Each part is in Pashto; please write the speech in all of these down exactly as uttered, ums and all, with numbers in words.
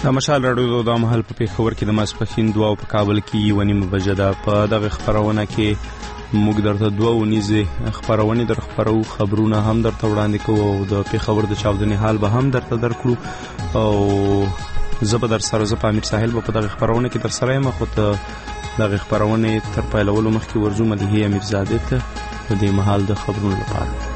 د مشال راډیو د محل په پیښور کې د ماسپښین دوه او په کابل کې یو نیمه بجه ده. په دغه خبرونه کې موږ درته دوه ونیزه خبرونه در خبرو خبرونه هم درته وړاندې کوو او د پیښور د چاودنې حال به هم درته درکړو او زه به در سره زه په امیر ساحل په دغه خبرونه کې در سره یم. خو ته دغه خبرونه تر پیلولو مخکې ورځو مدیحه امیرزاده ته د دې محل د خبرونو لپاره.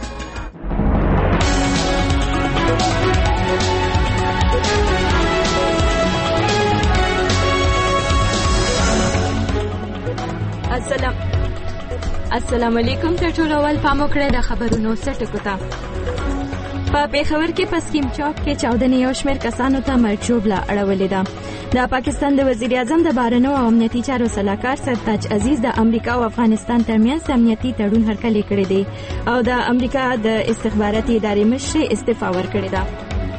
السلام السلام علیکم ته ټول اول پام وکړئ د خبرونو سرټکو ته. په پیښور کې په سکیم چوک کې چاودنې یو شمېر کسانو ته مرچوبله اړولې ده. د پاکستان د وزیر اعظم د بهرنیو او امنیتي چارو سلاکار سرتاج عزیز د امریکا او افغانستان ترمنځ امنیتي تړون هرکلی کړی دی او د امریکا د استخباراتي ادارې مشر استعفا ورکړې ده.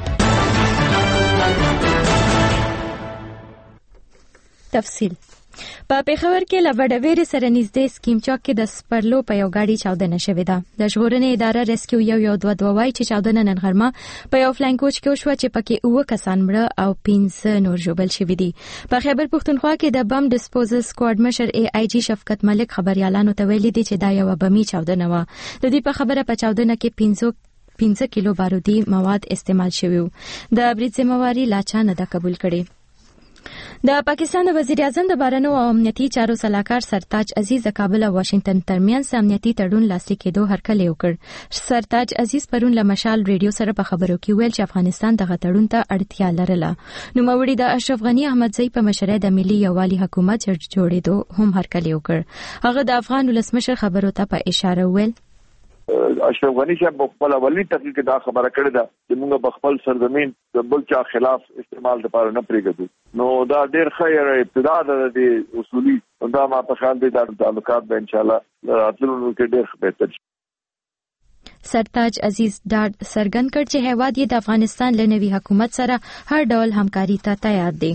تفصیل په پیښور کې له وډویرې سره نږدې سکیم چوک کې د سپرلو په یو ګاډي چاودنه شوې ده. د ژغورنې اداره ریسکیو یو یو دوه دوه وایي چې چاودنه نن غرمه په یو فلاین کوچ کې وشوه چې پکې اووه کسان مړه او پنځه نور ژوبل شوي دي. په خیبر پښتونخوا کې د بم ډسپوزل سکواډ مشر ای آی جی شفقت ملک خبريالانو ته ویلي دي چې دا یو بمي چاودنه وه. د دې په خبره په چاودنه کې پنځه پنځه کیلو بارودي مواد استعمال شوي وو. د برید ذمہواری لا چا نه ده قبول کړې. د پاکستان د وزیر اعظم د بهرنیو او امنیتي چارو سلاکار سرتاج عزیز د کابل او واشنگټن ترمنځ امنیتي تړون لاسلیک کېدو هرکلی وکړ. سرتاج عزیز پرون له مشال ریډیو سره په خبرو کې ویل چې افغانستان دغه تړون ته اړتیا لرله. نوموړي د اشرف غنی احمدزی په مشرۍ د ملي یووالي حکومت جوړېدو هم هرکلی وکړ. هغه د افغان ولسمشر خبرو ته په اشاره ویل اشرف غنی صاحب په خپل اولي تحقیق کې دا خبره کړې ده چې موږ په خپل سرزمین د بل چا خلاف استعمال لپاره نه پریږدو. نو دا ډېر خیر ابتدا ده د اصولي دا ما په خیال دي د تعلقات به ان شاء الله راتلونکي کې ډېر بهتر شي. سرتاج عزیز ډاډ څرګند کړ چې هیواد یې د افغانستان له نوي حکومت سره هر ډول همکاري ته تیار دی.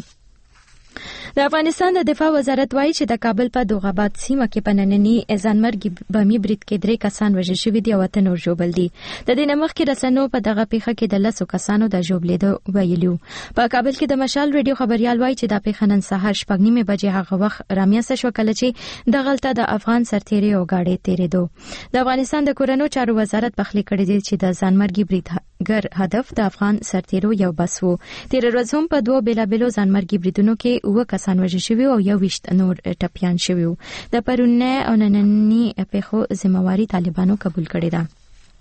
د افغانستان د دفاع وزارت وایي چې د کابل په دوغاباد سیمه کې په ننني ځانمرګي بمي برید کې درې کسان وژل شوي دي او اته نور ژوبل دي. د دې نه مخکې رسنیو په دغه پیښه کې د لسو کسانو د ژوبلېدو ویلي وو. په کابل کې د مشال ریډیو خبريال وایي چې دا پیښه نن سهار شپږ نیمې بجې هغه وخت رامیاسته شوه کله چې دغلته د افغان سرتیري او ګاډۍ تېرېدو. د افغانستان د کورنیو چارو وزارت پخلی کړی دی چې د ځانمرګي بریدګر هدف د افغان سرتیرو یو بس وو. تېره ورځ هم په دوو بېلابېلو ځانمرګي بریدونو کې اووه کسان وژل شوي او یو ویشت نور ټپیان شوي وو. د پرونی او ننني پیښو ذمہواری طالبانو قبول کړې ده.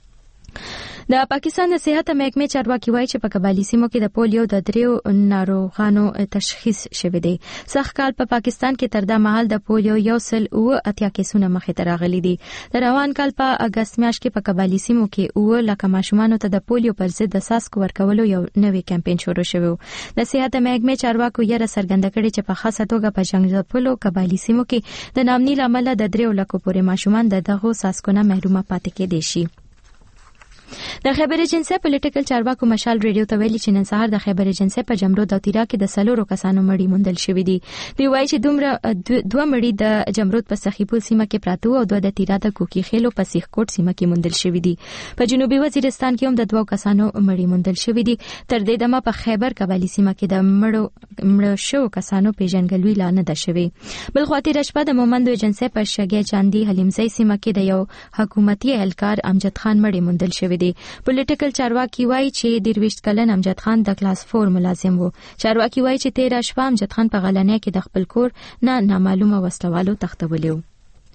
د پاکستان د صحت محکمې چارواکي وایي چې په قبایلی سیمو کې د پولیو د دریو ناروغانو تشخیص شوی دی. سخت کال په پاکستان کې تر دا مهال د پولیو یو سل اوه اتیا کیسونه مخې ته راغلي دي. د روان کال په اگست میاشت کې په قبایلی سیمو کې اوه لکه ماشومانو ته د پولیو پر ضد د څاڅکو ورکولو یو نوی کمپاین شروع شوی و. د صحت محکمې چارواکو یې څرګنده کړې چې په خاصه توګه په جنگ ځپلو قبایلی سیمو کې د نامني لامل د دریو لکو پورې ماشومان د دغه څاڅکو نه محرومه پاتې کېدي شي. د خیبر ایجنسی پولیټیکل چارواکو مشال ریډیو ته ویلي چې نن سهار د خیبر ایجنسی په جمرود او تیرا کې د سلورو کسانو مړي موندل شوي دي. دوی وایي چې دومره دوه مړي د جمرود په سخیپور سیمه کې پراته او دوه د تیرا د کوکی خېلو په سیخ کوټ سیمه کې موندل شوي دي. په جنوبي وزیرستان کې هم د دوه کسانو مړي موندل شوي دي. تر دې دمه په خیبر قبایلی سیمه کې د مړو مړ شو کسانو پیژنګلوي لا نه ده شوی. بل خو تیر شپه د مومندو ایجنسی په شګې چاندي حلیمزی سیمه کې د یو حکومتي اهلکار امجد خان مړي موندل شوی دي. پولیټیکل چارواکي وایي چې درویشت کلن امجد خان د کلاس فور ملازم وو. چارواکي وایي چې تیر شپه امجد خان په غلنۍ کې د خپل کور نه نامعلومه وسلوالو تختولی و.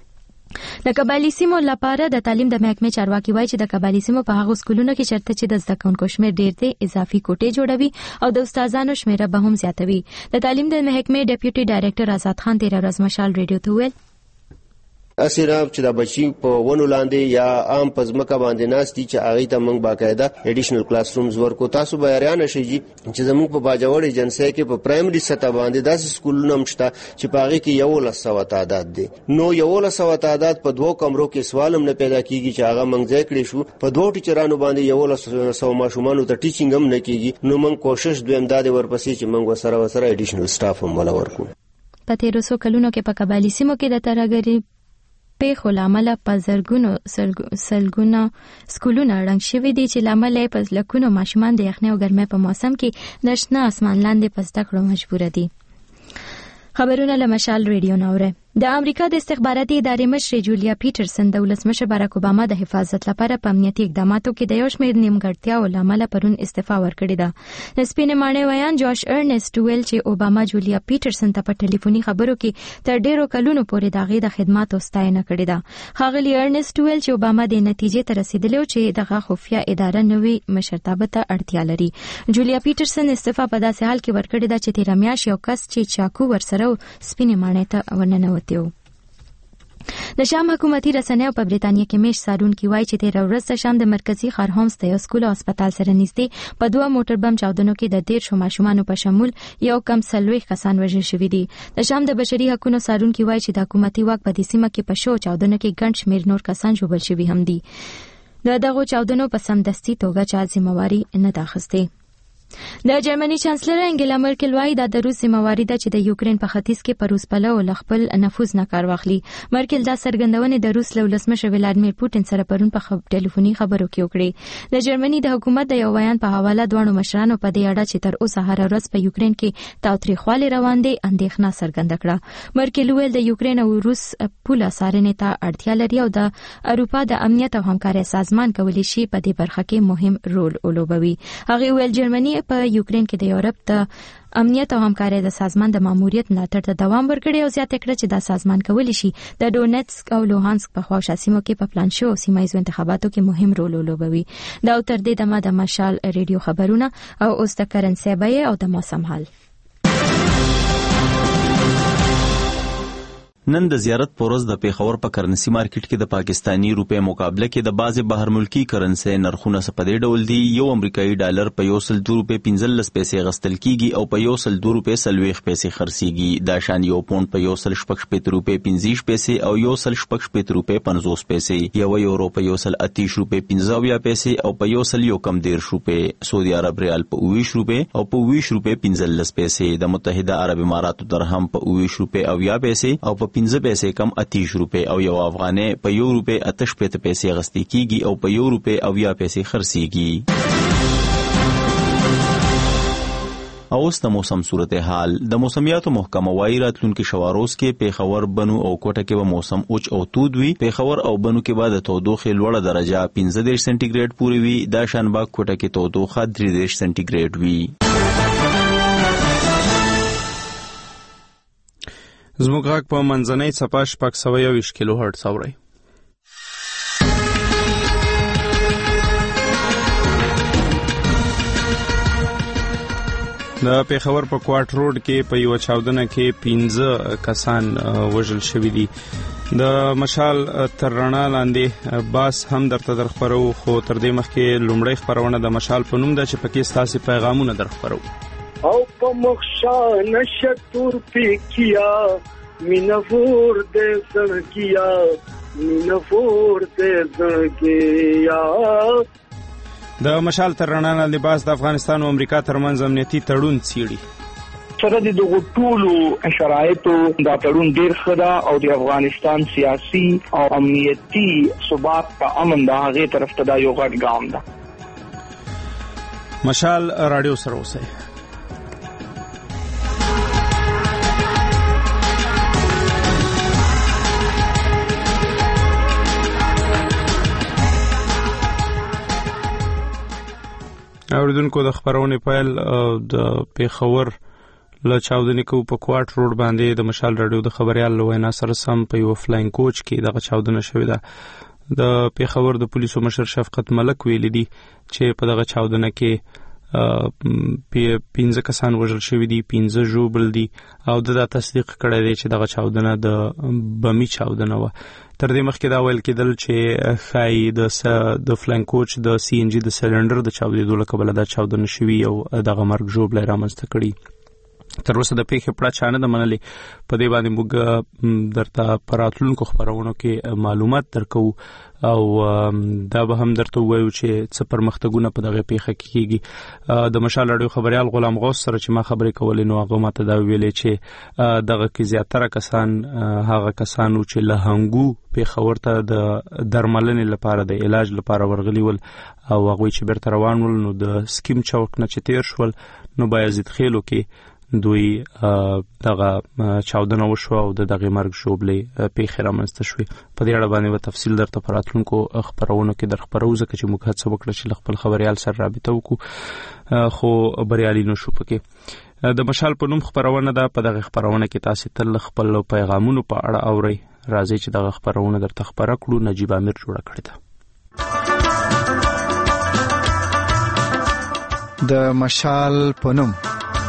د قبایلی سیمو لپاره د تعلیم د محکمې چارواکي وایي چې د قبایلی سیمو په هغو سکولونو کې چرته چې د زده کوونکو شمېر ډېر دی اضافي کوټې جوړوي او د استادانو شمېره به هم زیاتوي. د تعلیم د محکمې ډیپټي ډایریکټر آزاد خان تیر ورځ مشال ریډیو ته ویل اسیراب چې د بچی په ونو لاندې یا عام پزمکه باندې ناستي چې هغه ته موږ باقاعده اډیشنل کلاس رومز ورکو. تاسو به اړیان شئ چې زموږ په باجوړ ایجنسی کې په پرایمري سطح باندې داسې سکولونه هم شته چې په هغه کې یو لسو تعداد دي. نو یو لسو تعداد په دوه کمرو کې سوالم نه پیدا کیږي چې هغه موږ ځای کړی شو. په دوه ټیچرانو باندې یو لسو ماشومان ته ټیچینګ هم نه کیږي. نو موږ کوشش دویم دادې ورپسې چې موږ سره وسره اډیشنل سټاف هم ولا ورکو. په تیرو څو کلونو کې په قبایلی سیمو کې د ترهګرۍ پیښو لامل په زرګونو سلګونه سکولونه رنګ شوي دي چې لامل یې په لکونو ماشومان د یخنۍ او ګرمۍ په موسم کې د شنه اسمان لاندې په زده کړو مجبور دي. خبرونه له مشال ریډیو نوره. د امریکا د استخباراتي ادارې مشر جولیا پیټرسن د ولسمشر باراک اوباما د حفاظت لپاره په امنیتي اقداماتو کې د یو شمېر نیمګړتیاو لامل پرون استعفا ورکړې ده. د سپینې ماڼۍ ویان جوش ارنست ویل چې اوباما جولیا پیټرسن ته په ټلیفوني خبرو کې تر ډیرو کلونو پورې د هغې د خدماتو ستاینه کړې ده. ښاغلي ارنست ویل چې اوباما د نتیجې ته رسیدلی چې دغه خفیه اداره نوې مشرتابه ته اړتیا لري. جولیا پیټرسن استعفا په داسې حال کې ورکړې ده چې تېره میاشت یو کس چې چاقو ورسره سپینې ماڼۍ ته ورننوتی. د شام حکومتي رسنیو په بریتانیا کې میش سارونکي وایي چې تېره ورځ د شام د مرکزي ښار هومس د یو سکول او هسپتال سره نږدې په دوه موټر بم چاودنو کې د دېرشو ماشومانو په شمول یو کم څلوېښت کسان وژل شوي دي. د شام د بشري حقوقو سارونکي وایي چې د حکومتي واک په دې سیمه کې په شو چاودنو کې ګڼ شمېر نور کسان ژوبل شوي هم دي. د دغو چاودنو په سمدستي توګه چا ذمہواري نه ده اخیستې. د جرمني چانسلر انګلا مرکل وايي دا د روس ذمہواري ده چې د یوکرين په ختیځ کې پر روس پلو ل خپل نفوذ نه کار واخلي. مرکل دا څرګندونه د روس له ولسمشر ولادیمیر پوتین سره پرون په خب ټلیفوني خبرو کې وکړه. د جرمني د حکومت د یو بیان په حواله دوه مشرانو په دې اړه چې تر اوسه هر ورځ په یوکرين کې تاوتریخوالی روان دي اندېښنه څرګنده کړه. مرکل ویل د یوکرين او روس پوله څارنې ته اړتیا لري او د اروپا د امنیت او همکارۍ سازمان کولی شي په دې برخه کې مهم رول ولوبوي. هغه ویل جرمني په یوکرين کې د یورپ د امنیت او همکارۍ د سازمان د ماموریت ملاتړ ته دوام ورکړي او زیاته کړه چې دا سازمان کولی شي د ډونټسک او لوهانسک په خواوشا سیمو کې په پلان شوو سیمایي انتخاباتو کې مهم رول ولوبوي. دا تر دې دمه د مشال ریډیو خبرونه او اوس د کرنسي بیه او د موسم حال. نن د زیارت پورز د پیښور په کرنسي مارکیټ کې د پاکستانی روپے مقابله کې د بعض بهر ملکی کرنسي نرخونه په دې ډول دي. یو امریکایي ډالر په یو سل دوه روپے پنځلس پیسې غستل کیږي او په یو سل دوه روپے سلويخ پیسې خرڅيږي. دا شان یو پوند په یو سل شپږ شپږ روپے پنځه پیسې او یو سل شپږ شپږ روپے پنځوس پیسې. یو یورو په یو سل اتیش روپے پنځه پیسې او په یو سل یو کم دیرش روپے. سعودي عرب ریال په اویش روپے او په اویش روپے پنځلس پیسې. د متحده عرب اماراتو درهم په اویش روپے او یا پیسې او په پنځه پیسې کم اتیش روپے او یو افغانۍ په یو روپے اتش پته پیسې غستې کیږي او په یو روپے او یا پیسې خرڅيږي. اوس د موسم صورتحال. د موسمیاتو محکمه وايي راتلونکي شواروز کې پیښور بنو او کوټه کې به موسم اوچ او تود وي. پیښور او بنو کې به د تودوخې لوړه درجه پنځه دېرش سانتي ګریډ پورې وي. دا شان به کوټه کې تودوخه درې دېرش سانتي ګریډ وي. زموږ غږ په منځنۍ څپه شپږ سوه یوویشت کیلو هرټز اورئ. د پیښور په کوارټ روډ کې په یو چاودنه کې پنځه کسان وژل شوي دي. د مشال تر رڼا لاندې باس هم درته درخبرو، خو تر دې مخکې لومړی خبرونه د مشال په نوم ده چې پکې ستاسې پیغامونه درخبرو. او په مخشا نشتور پکیا مینفور دې سړکیا مینفور دې سړکیا. د مشال تر رڼا لاندې باس د افغانستان او امریکا ترمنځ امنیتي تړون څیړي. سره د دغو ټولو شرایطو دا تړون ډېر ښه ده او د افغانستان سیاسي او امنیتي ثبات په امن د هغې طرف ته دا یو غټ ګام ده. مشال راډیو سره اوسئ. اوریدونکو د خبرونې پیل د پیښور له چاودنې کو په کوارټ روډ باندې د مشال راډیو د خبريال له وینا سره سم په یو فلاین کوچ کې دغه چاودنه شوې ده. د پیښور د پولیسو مشر شفقت ملک ویلي دي چې په دغه چاودنه کې پنځه کسان وژل شوي دي، پنځه ژوبل دي او د دا تصدیق کړی دی چې دغه چاودنه د بمي چاودنه وه. تر دې مخکې دا ویل کېدل چې ښایي د د فلاین کوچ د سی ان جي د سلنډر د چاودېدو له کبله دا چاودنه شوي او دغه مرګ ژوبلی رامنځته کړي. تر اوسه د پیښې پړه چانه د منلې. په دې باندې موږ درته پراتلونکو خبرونو کې معلومات درکو او دا به هم درته وایو چې څه پرمختګونه په دغه پیښه کې کیږي. د مشال اړیو خبريال غلام غوث سره چې ما خبرې کولې نو هغه ماته دا ویلې چې دغه کې زیاتره کسان هغه کسانو چې له هنګو پیښور ته د درملنې لپاره د علاج لپاره ورغلي ول او هغه چې بیرته روان ول نو د سکیم چوک نه چې تیر شول نو بایزید خېلو کې دوی دغه چاودنه وشو او د دغه مرګ شوبلې پیښه رامنځته شوې. په دې اړه باندې به تفصیل درته پراتلونکو خبرونو کې در خبرو ځکه چې موږ هڅه وکړه چې خپل خبريال سره رابطه وکړو خو بریالي نشو پکې. د مشال په نوم خبرونه ده. په دغه خبرونه کې تاسو تل خپل پیغامونو په اړه اورئ. راځي چې دغه خبرونه درته خبره کړو. نجیب امیر جوړه کړې ده. د مشال په نوم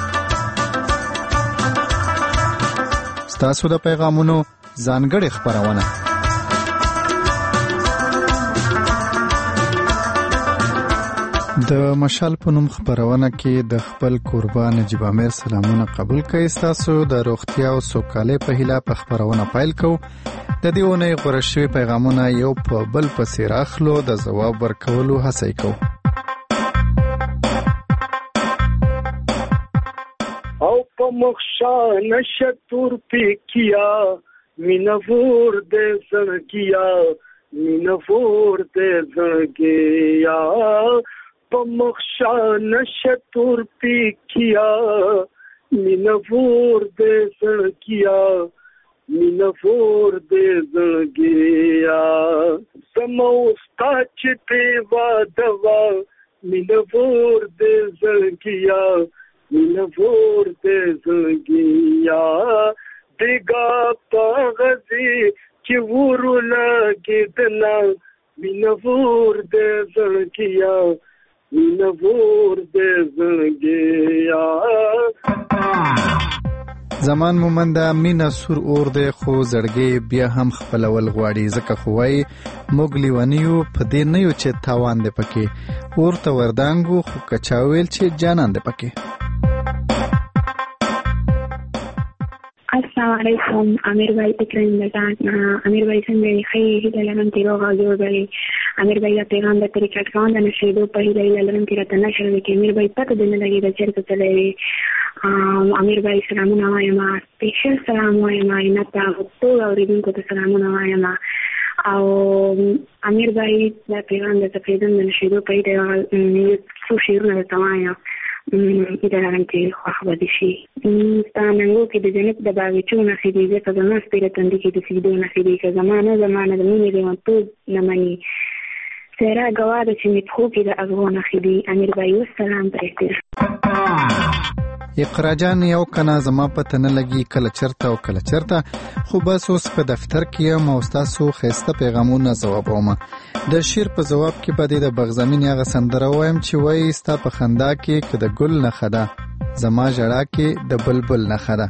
تاسو د پیغامونو ځانګړې خبرونه. د مشال په نوم خبرونه کې د خپل قربان نجیب امیر سلامونه قبول کړئ. تاسو د روغتیا او سوکالۍ په هیله په خبرونه پیل کوو. د دې ونې غوړه شوي پیغامونه یو په بل پسې راخلو د ځواب ورکولو هڅه کوو. او په مخشا نشتور پکیا مینور دې زړګیا مینور دې زړګیا په مخشا نشتور پکیا مینور دې زړګیا مینور دې زړګیا سموستا چې وا دوا مینور دې زړګیا مینور دې زړګیا دګا پغزي چې ورو لګیدنا مینور دې زړګیا مینور دې زړګیا. زمان مومنده مینا سور اور دې خو زړګي بیا هم خپلول غواړي ځکه خو وای موږ لیونیو په دې نه یو چې تاوان دې پکې اور ته وردانګو خو کچاویل چې جانان دې پکې. السلام علیکم. امیر بھائی اکرام بزان امیر بھائی څنګه خیر دې لرم تیرو غاجو بھائی امیر بھائی پیغام د طریقې څنګه د نشیدو په هیله لرم چې راته نشر وکړي. امیر بھائی پته دې نه لګي د چیرته تللی. امیر بھائی سلامونه وایم. سپیشل سلام وایم نه تاسو ټول اوریدونکو ته سلامونه وایم. او امیر بھائی د پیغام د تفیدن د نشیدو په هیله څو شیرونه تمایا إذا لم تكن خبر شيء استعملوا كده جنب دبابتشون خديجة فزمان سبيرة تنديك تفيدون خديجة زمان زمان دمين لمن طوب لمني سيرا جواد شمتخو كده أغوان خدي أمير بايو السلام بريكتر. اقرا جان یو کنه زما پته نه لګي کله چرته او کله چرته خو بس اوس په دفتر کې ما استادو خسته پیغامونه جوابوم. د شیر په جواب کې بده د بغزمین هغه سندره وایم چې وای ستا په خندا کې کده ګل نه خدا زما جړه کې د بلبل نه خدا.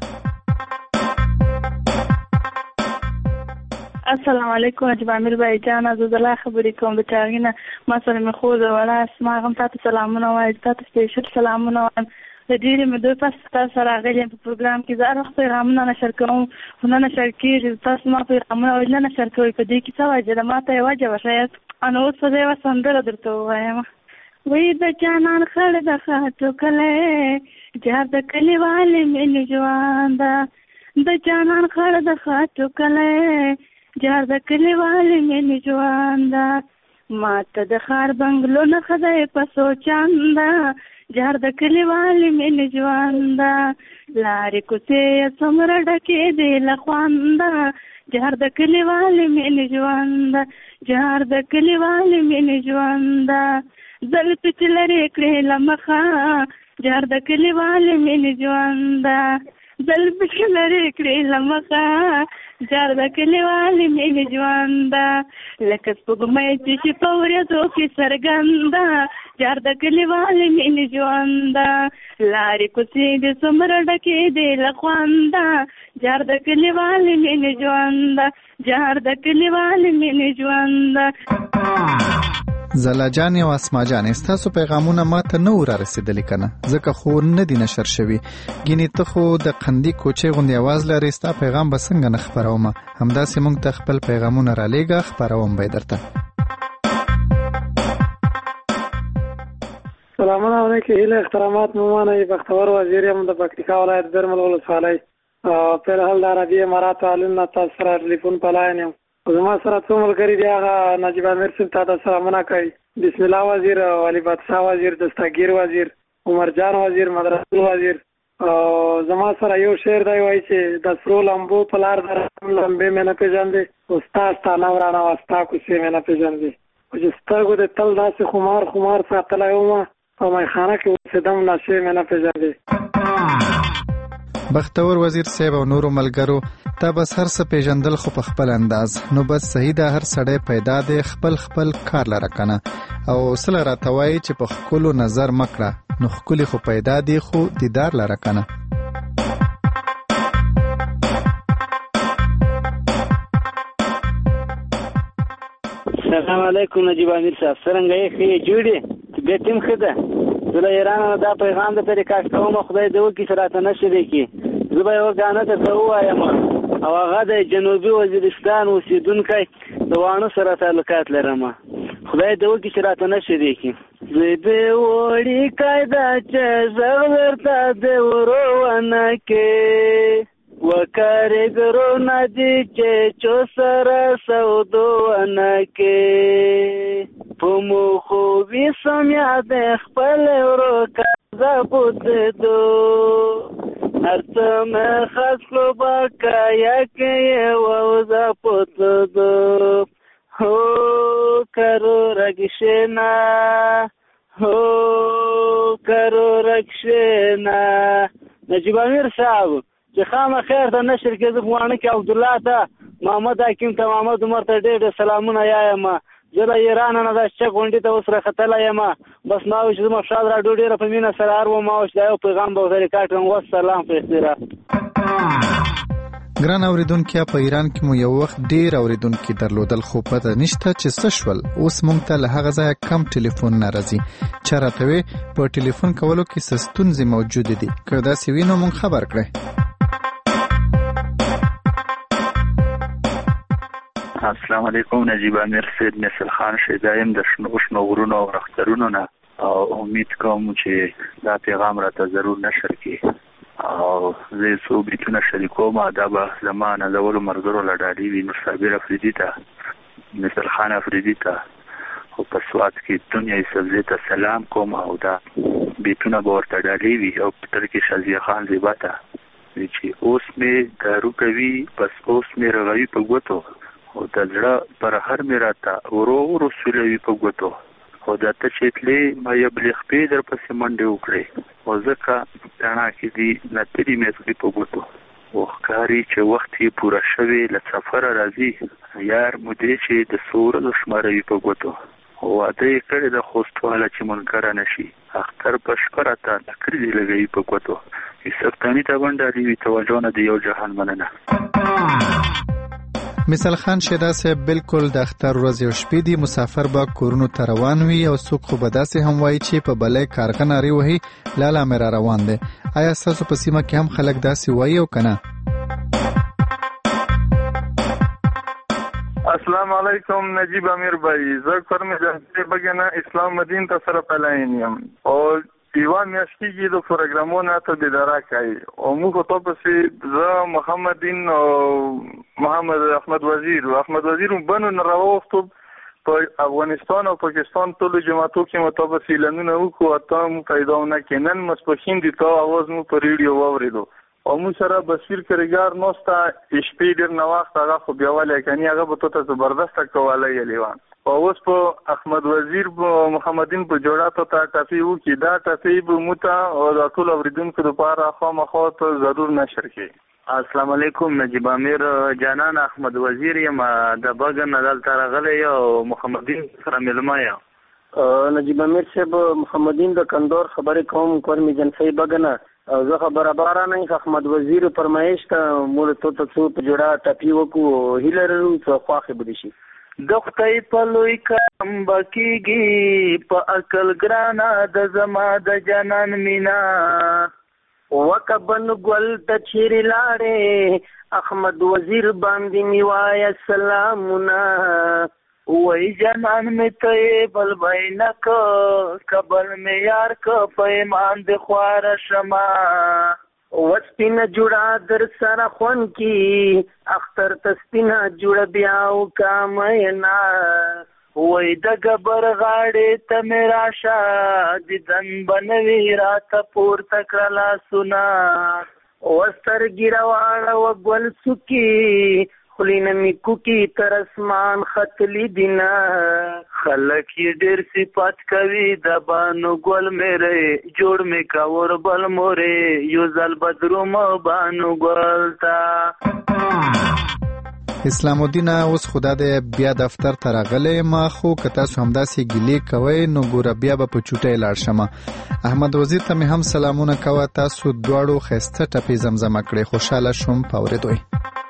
السلام علیکم حجب امیر بھائی جان عزیز الله خبرې کوم د چاغینه ما سره مخوزه ولا اسما هم تاسو سلامونه وای تاسو سپیشل سلامونه وایم. د ډیرې مې دوی پس تاسو سره غلې په پروګرام کې زه وخت پیغامونه نشر کوم خو نه نشر کېږي. تاسو ما پیغامونه ولې نشر کوئ په دې کې څه وجه ده ماته یې وجه وښایاست. نو اوس په دې یوه سندره درته ووایم. وایي د جانان خړ د خاطو کلی جهر د کلیوالې مینې جوان ده د جانان خړ د خاطو کلی جهر د کلیوالې مینې جوان ده ماته د ښار بنګلو نه خدای په سوچان ده جهر د کلیوالې مینې جوان ده لارې کوڅې څومره ډکې دي له خوانده جهر د کلیوالې مینې جوان ده جهر د کلیوالې مینې جوان ده زلفې چې لرې کړې له مخه جهر د کلیوالې مینې جوان ده زلفې چې لرې کړې له مخه جهر د کلیوالې مینې جوان ده لکه سپوږمۍ چې شي په ورځو کې څرګنده جهر د کلیوالې مینې جوان ده لارې کوڅې دې څومره ډکې دي له خوانده جهر د کلیوالې مینې جوان ده جهر د کلیوالې مینې جوان ده. زلا جان او اسما جان تاسو پیغامونه ماته نه ور رسیدلی کنه ځکه خو نه دی نشر شوی ګینه ته خو د قندی کوچې غوندي आवाज لري ستا پیغام به څنګه نه خبروم همداسې موږ ته خپل پیغامونه را لېګه خبروم به درته سلامونه علیکم هله احترامات ممانه بختور وزیر یم د پکتیکا ولایت درمل ولسوالۍ په حال د عربي امارات علنا تاسو سره ټلیفون پلاینم زما سره څو ملګری دی هغه نجیب امیر صاحب ته سلامونه کوي بسم الله وزیر علي بادشاه وزیر دستگیر وزیر عمر جان وزیر مدرسه وزیر زما سره یو شعر دی وایي چې د سرو لمبو په لار در لمبې مې نه پېژندې استاد تا نه ورانه واستا کوڅې مې نه پېژندې چې سترګو د تل داسې خمار خمار ساتلی وم په میخانه کې اوسېدم نشې مې نه پېژندې بختور وزیر صاحب او نورو ملګرو تا بس هر څه پیژندل خو په خپل انداز نو بس صحیح ده هر سړی پیدا دی خپل خپل کار لره کنه او سره راته وایي چې په خپلو نظر مکړه نو خپل خو پیدا دی خو دیدار لره کنه السلام علیکم نجیب امیر صاحب څنګه یې ښه جوړې به تیم خده زه له ایران دا پیغام د طریقه کوم خدای دې وکړي چې راته نشي دی کې زه به یو غانه ته وایم او هغه د جنوبي وزیرستان اوسیدونکی د وانه سره تعلقات لرم خدای دې وکړي چې راته نشي دی کې زه دې وړي قاعده چې زغ ورته دې ورونه کې وکارګرو ندی چې چو سره سودونه کې په مخو وسم یاد خپل ورو کا زبود دو ارته مې خاصلو بکایا کې و زبود دو هو کرو رګشنا هو کرو رګشنا نجیب امیر صاحب چې خامہ خیر ته نشر کې د غوانه کې عبد الله ته محمد حکیم ته محمد عمر ته ډېر سلامونه یایم زه د ایران نه د چک غونډې ته اوس راختلی یم بس ما وایي چې زما شاد راډیو ډېره په مینه سره هر وم ما وایي چې دا یو پیغام به ورته ریکارډ کړم والسلام په اختیار ګران اوریدونکو په ایران کې مو یو وخت ډېر اوریدونکو درلودل خو پته نشته چې څه شول اوس مونږ ته له هغه ځایه کم ټلیفون نه راځي چې راته وي په ټلیفون کولو کې څه ستونزې موجودې دي که داسې وي نو مونږ خبر کړئ السلام علیکم نجیب امیر سید نسل خان شیدایم د شنو شنو غرونو او رخترونو نه او امید کوم چې دا پیغام راته ضرور نشر کړي او زه څو بیتونه شریکوم دا به زمانه د ولو مرګرو لړاډي وي نو صابر افریدي ته نسل خان افریدي ته او په سواد کې دنیا سبزی ته سلام کوم او دا بیتونه به ورته ډالي وي او په تر کې شازیه خان زیبا ته چې اوس مې دارو کوي بس اوس مې رغوي په ګوتو او د زړه پر هر مې راته ورو ورو سولوي په ګوتو او دا ته چې تلې ما یو بلې خپې در پسې منډې وکړې او ځکه تڼا کې دي نتري مې څکې په ګوتو او ښکاري چې وخت یې پوره شوی له سفره راځي یار مودې چې د سورلو شماروي په ګوتو او واده یې کړی د خوستواله چې منکره نشي اختر په شپه راته نکرې دې لګوي په ګوتو یوسفتاني ته بنډاري وي توجه نه د یو جهان مننه مثال خان شیدا صاحب بالکل د اختر ورځ یو شپې دی مسافر به کورونو ته روان وي او څوک خو به داسې هم وایي چې په بلې کارغه نارې وهي لالا مې را روان دی آیا ستاسو په سیمه کې هم خلک داسې وایي او که نه السلام علیکم نجیب امیر بھائی زه کورمې جنسي بګنه اسلام مدین ته سره پلاین یم او یوه میاشت کېږي د پروګرامونو ته دیداره کوي او موږ ته پسې زه محمد دین او محمد احمد وزیر او احمد وزیر بنو نه راوستو په افغانستان او پاکستان ټولو جماعتو کې مطابق اعلانونه وکړو اته مو پیدا نه کینن مسپخین دي ته आवाज مو په ریډیو واوریدو او مو سره بصیر کریګار نوستا شپې ډیر نو وخت هغه خو بیا ولې کني هغه به ته زبردست کوله یلیوان او اوس په احمد وزیر محمدین په جوړاتو ته ټافي وو کې دا ټافي به موتا او د ټول اوریدونکو لپاره خامخا ته ضرور نشر کړي السلام علیکم نجیب امیر جانان احمد وزیر یم د بګن دلته راغلی او محمدین سره ملما یم نجیب امیر صاحب محمدین د کندور خبرې کوم کورمې جنسي بګنه او زه خبره بارا نه احمد وزیر فرمایش ته مول ته څو په جوړه ټپی وکړو هیلر څو خواخه بده شي د خدای په لوی کرم بکیږي په عقل ګرانه د زما د جنان مینا وکبن ګل د چیرې لاړې احمد وزیر باندې میوای سلامونه وای جنان می ته بل بینک قبل می یار ک پیمان د خوار شما وسپینه جوړه در سره خون کی اختر تسپینه جوړه بیاو کامینا وای د گبر غاړې ته میرا شاه دن بنوي رات پور تکلا سنا وستر ګیرواړه وګل سکی خلینه می کوکی تر اسمان خطلی دینا خلک یې ډیر صفات کوي د بانو ګل مېره جوړ می کاور بل مورې یو ځل بدروم بانو ګل تا اسلام الدین اوس خدا دې بیا دفتر ته راغلی ما خو که تاسو همداسې ګیلې کوئ نو ګوره بیا به په چوټۍ لاړ شمه احمد وزیر ته مې هم سلامونه کوه تاسو دواړو ښایسته ټپې زمزمه کړې خوشحاله شوم په اورېدو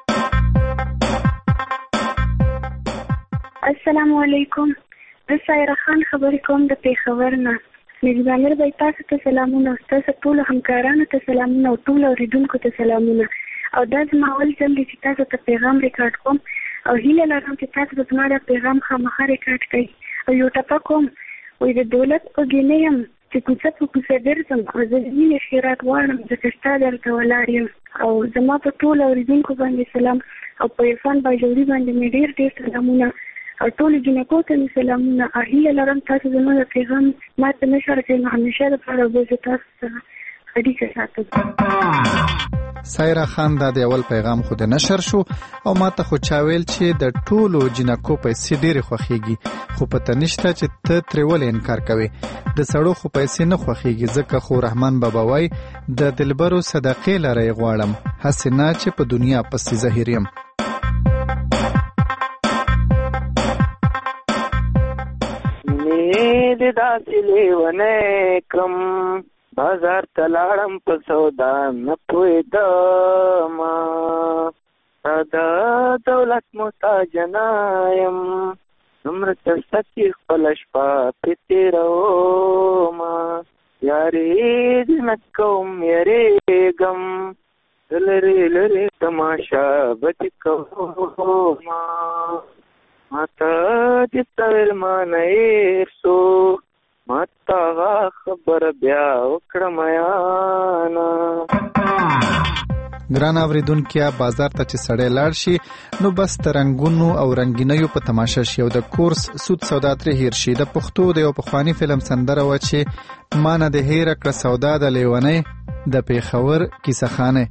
السلام علیکم زه سایره خان خبرې کوم د پېښور نه نجیب امیر بھائی تاسو ته سلامونه ستاسو ټولو همکارانو ته سلامونه او ټولو اورېدونکو ته سلامونه او دا زما اول ځل دی چې تاسو ته پیغام ریکارډ کوم او هیله لرم چې تاسو به زما دا پیغام خامخا ریکارډ کړئ او یو ټپه کوم وایي د دولت په ګینه یم چې کوڅه په کوڅه ګرځم او زه د مینې خیرات غواړم ځکه ستا دلته ولاړ یم او زما په ټولو اورېدونکو باندې سلام او په عرفان باجوري باندې مې ډېر ډېر سلامونه او ټولو جنکو ته مې سلامونه او هیله لرم تاسو زما د پیغام ما ته نشر کړئ نو همیشه دپاره به زه تاسو سره اړیکه ساتم سایره خان دا د اول پیغام خو د نشر شو او ما ته خو چا ویل چې د ټولو جنکو پیسې ډېرې خوښېږي خو پته نشته چې ته ترې ولې انکار کوې د سړو خو پیسې نه خوښېږي ځکه خو رحمان بابا وایي د دلبرو صدقې لره یې غواړم هسې نه چې په دنیا پسې زهیر یم دې داسې لیونی کم بازار ته لاړم په سودا نه پوهېدم د دولت محتاج نه یم دومره چسته چې خپله شپه پرې تېروم یارې دې نه کوم یارېږم زه لرې لرې تماشه به دې کوم ما ته دې څه ویل ما نه هېر شو ما ته هغه خبره بیا وکړه میانه ګران اورېدونکیه بازار ته چې سړی لاړ شي نو بس د رنګونو او رنګینیو په تماشه شي او د کورس سود سودا ترې هېر شي د پښتو د یو پخواني فلم سندره وه چې ما نه دې هېره کړه سودا د لیونۍ د پېښور کیسه خانې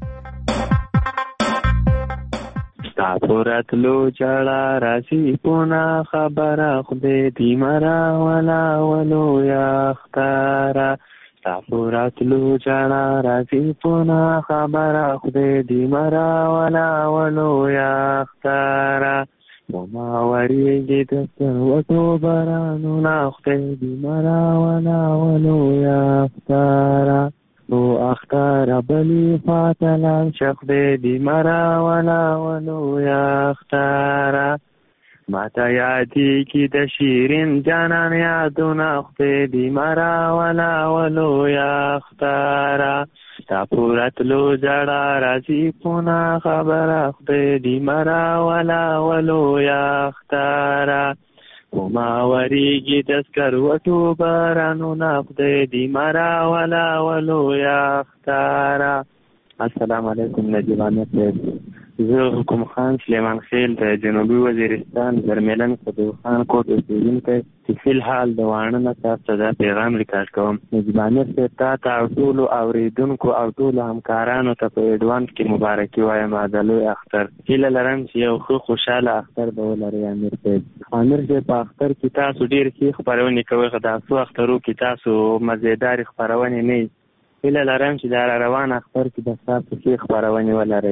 ستا پورتلو جړه راځي پونه خبره خدای دې مرا ولاولو یا اختاره ستا پورتلو جړه راځي پونه خبره خدای دې مرا ولاولو یا اختاره وما وریږي د سروټو بارانونه خدای دې مرا ولاولو یا اختاره نو اختر بلی فاتلان شخ دی مرا ولا ولو یا اختر ما تا یادی کی د شیرین جانان یادونه خدای دی مرا ولا ولو یا اختر تا پورتلو جړه راځي پونه خبره خدای دی مرا ولا ولو یا اختر وما وریږي د سکروټو بارانونه خدای دې مرا ولا ولو یا اختاره السلام علیکم نجیب امیر صاحب زه حکم خان سلیمان خیل د جنوبي وزیرستان زرمیلن صدیق خان کوټ اوسېدونکی چې فی الحال د واڼه نه تاسو ته دا پیغام ریکارډ کوم نجیب امیر صاحب تا ته او ټولو اورېدونکو او ټولو همکارانو ته په ایډوانس کې مبارکي وایم د لوی اختر هیله لرم چې یو ښه خوشحاله اختر به ولرئ امیر صاحب امیر صاحب په اختر کې تاسو ډېر ښې خپرونې کوئ خو دا څو اخترو کې تاسو مزېدارې خپرونې نه هیله لرم چې دا را روان اختر کې به تاسو ښې خپرونې ولرئ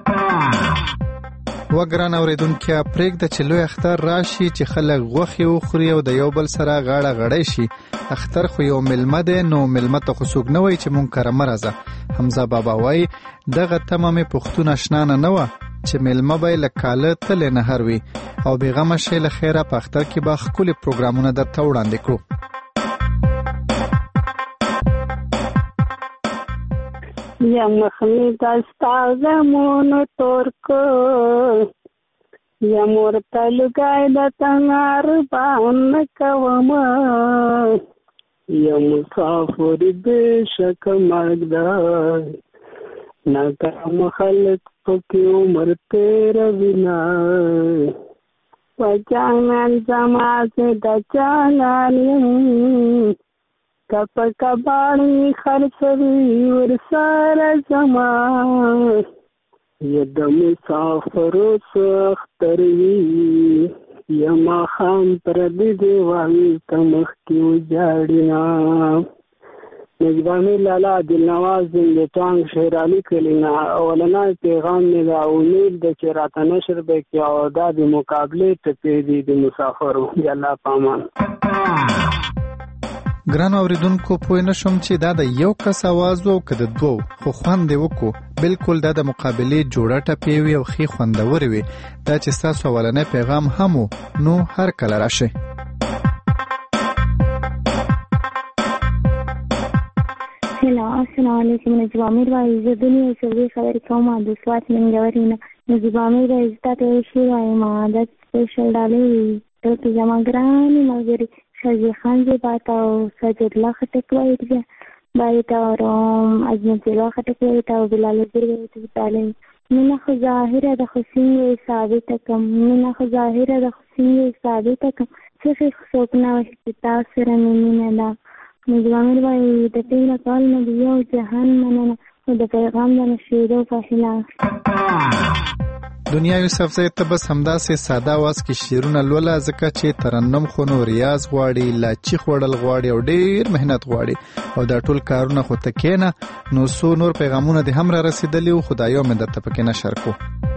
وګران اوریدونکو پرېږده چې لوی اختر راشي چې خلک غوښې وخوري او د یو بل سره غاړه غړی شي اختر خو یو ملمه دی نو ملمه ته خو څوک نه وایي چې مونږ کره مه راځه حمزه بابا وایي دغه تمه مې پښتون اشنا نه نه وه چې میلمه به له کاله تل نه هروي او بیغمه شي له خیره په اختر کې به خپل پروګرامونه درته وړاندې کړو. یا مخمی دستا زمونو تورکو یا مورتا لگای دا تنگار بان کوما یا مسافر بیشک مگدار ناکام خلق پکی عمر تیرا بنا وجانان زماز دا چانانیم کپ کبانی خرسوی ورسار زمان ید مسافر سختروی یما خام پرد دیوال تمخ کیو جاڑینا. نجبامی لالا دلنواز دل ٹانگ شیرالی کلینا اولنا پیغام ندا امید دا چراتا نشر بے کیا دا دی مقابلے تپیدی دی مسافرو. یا اللہ پامان. ګران اوریدونکو پوه نشم چې دا د یو کس आवाज وو که د دوو خو خوند یې وکړو. بالکل دا د مقابلې جوړه ټپې وي او ښې خوندورې وي. دا چې ستاسو اولنی پیغام هم و نو هر کله راشئ. هلا السلام علیکم. نجیب امیر وایي زه د نیو سروې خبرې کوم د سوات منګورې نه. نجیب امیر وایي زه تاته یو شعر وایم دا سپیشل ډالۍ وي دلته زما ګرانې ملګري شازي خان جی باتا او سجد الله خټک وایي بیا باید او اجمل الله خټک وایي او بلال وزیر وایي تعلیم مینا خو ظاهره د خصوصي ثابت کم مینا خو ظاهره د خصوصي ثابت کم څه څوک نه وایي چې تاسو سره مینا دا. نجیب امیر وایي د پیغام کال نه یو جهان مننه او د پیغام د نشریدو په خلاف. دنیا یوسف زئی ته بس همداسې ساده आवाज کې شعرونه لوله ځکه چې ترنم خو نو ریاض غواړي لاچی خوړل غواړي او ډیر مهنت غواړي او دا ټول کارونه خو ته کېنه نو سو نور پیغامونه دې هم را رسیدلی او خدایو مې درته پکې نشر کو.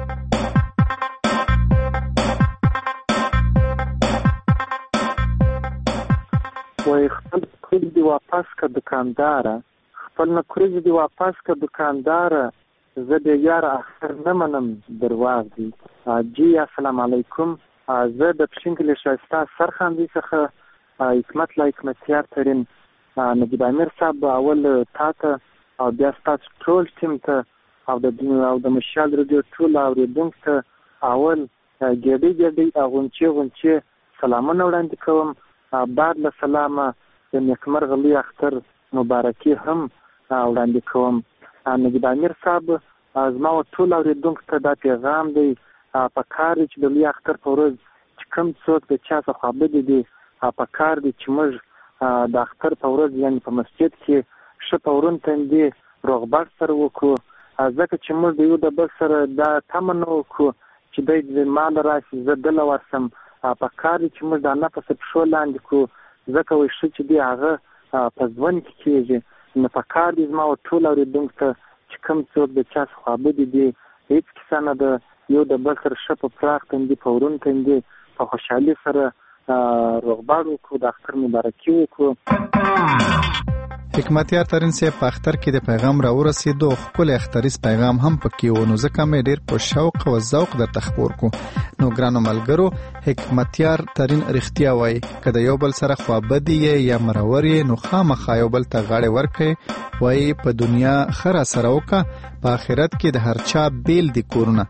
وای خپل کړي دی واپس کا دکاندار خپل نه کړي دی واپس کا دکاندار زه د یار اخر نه منم درواغ دي. جی السلام علیکم. زه د پښینګل شایسته سرخاندي څخه حکمت لا حکمتیار ترين نجیب امیر صاحب اول تاته او بیا ستاسو ټول ټیم ته او د او د مشال رادیو ټول اوریدونکو ته اول ګډي ګډي اغونچي غونچي سلامونه وړاندې کوم. بعد له سلامه د نیکمرغ لوی اختر مبارکي هم وړاندې کوم. نجیب امیر صاحب زما ټول اوریدونکو ته دا پیغام دی په کار چې د لوی اختر په ورځ چې کوم څوک د چا څخه خبر دي په کار دي چې موږ د اختر په ورځ یعنی په مسجد کې ښه پورون تندې روغبړ سره وکړو ځکه چې موږ د یو د بل سره دا تمه نه وکړو چې دی د مال راشي زه دله ورسم په کار چې موږ د نفس پښو لاندې کړو ځکه وایي ښه چې دی هغه په ژوند کې کېږي. نو په کار دي زما ټول اوریدونکو ته چې کوم څوک د چا څخه خبرې دي هېڅ کیسه نه ده یو د بل سره ښه په پراخ تندي په ورون تندي په خوشحالي سره روغبړ وکړو د اختر مبارکي وکړو. حکمتیار ترین صاحب په اختر کې د پیغام را ورسېدو ښکلی اختریز پیغام هم پکې و نو ځکه مې ډېر په شوق او ذوق درته خپور کړو. نو ګرانو ملګرو حکمتیار ترین رښتیا وایي که د یو بل سره خوابدي یې یا مرور یې نو خامخا یو بل ته غاړې ورکړئ. وایي په دنیا ښه راسره وکړه په آخرت کې د هر چا بیل دي کورونه.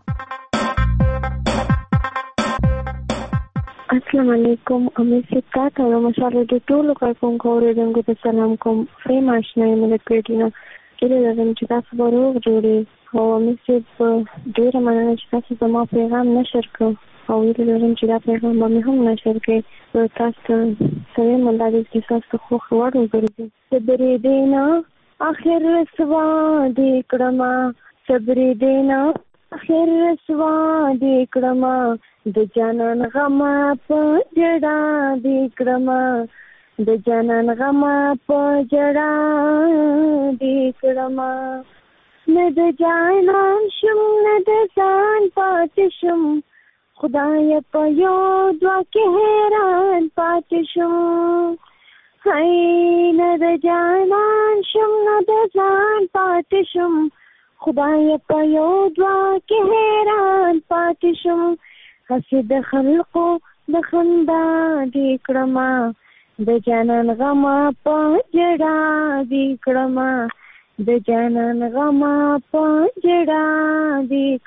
السلام علیکم. امیر صاحب تا ته د مشال د ټولو کارکونکو اوریدونکو ته سلام کوم. فریم آشنایي مې د پیټینا هیله لرم چې تاسو به روغ جوړئ او امیر صاحب ډېره مننه چې تاسو زما پیغام نشر کړ او هیله لرم چې دا پیغام به مې هم نشر کړئ تاسو ته سوی ملا دې چې تاسو خوښ وړ وګرځي. صبرې دینا آخر رسوا دې کړما صبرې دینا آخر رسوا دې کړما د جانان غما په جړا دې کړما د جانان غما په جړا دې کړما نه د جانان شم نه د ځان پاتې شم خدای په یو دعا کې حیران پاتې شم هی نه د جانان شم نه د ځان پاتې شم خدای په یو دعا کې حیران پاتې شم هسې د خلقو د خندا دې کړمه د جانان غمه په جړا دې کړمه د جانان غمه په جړا دې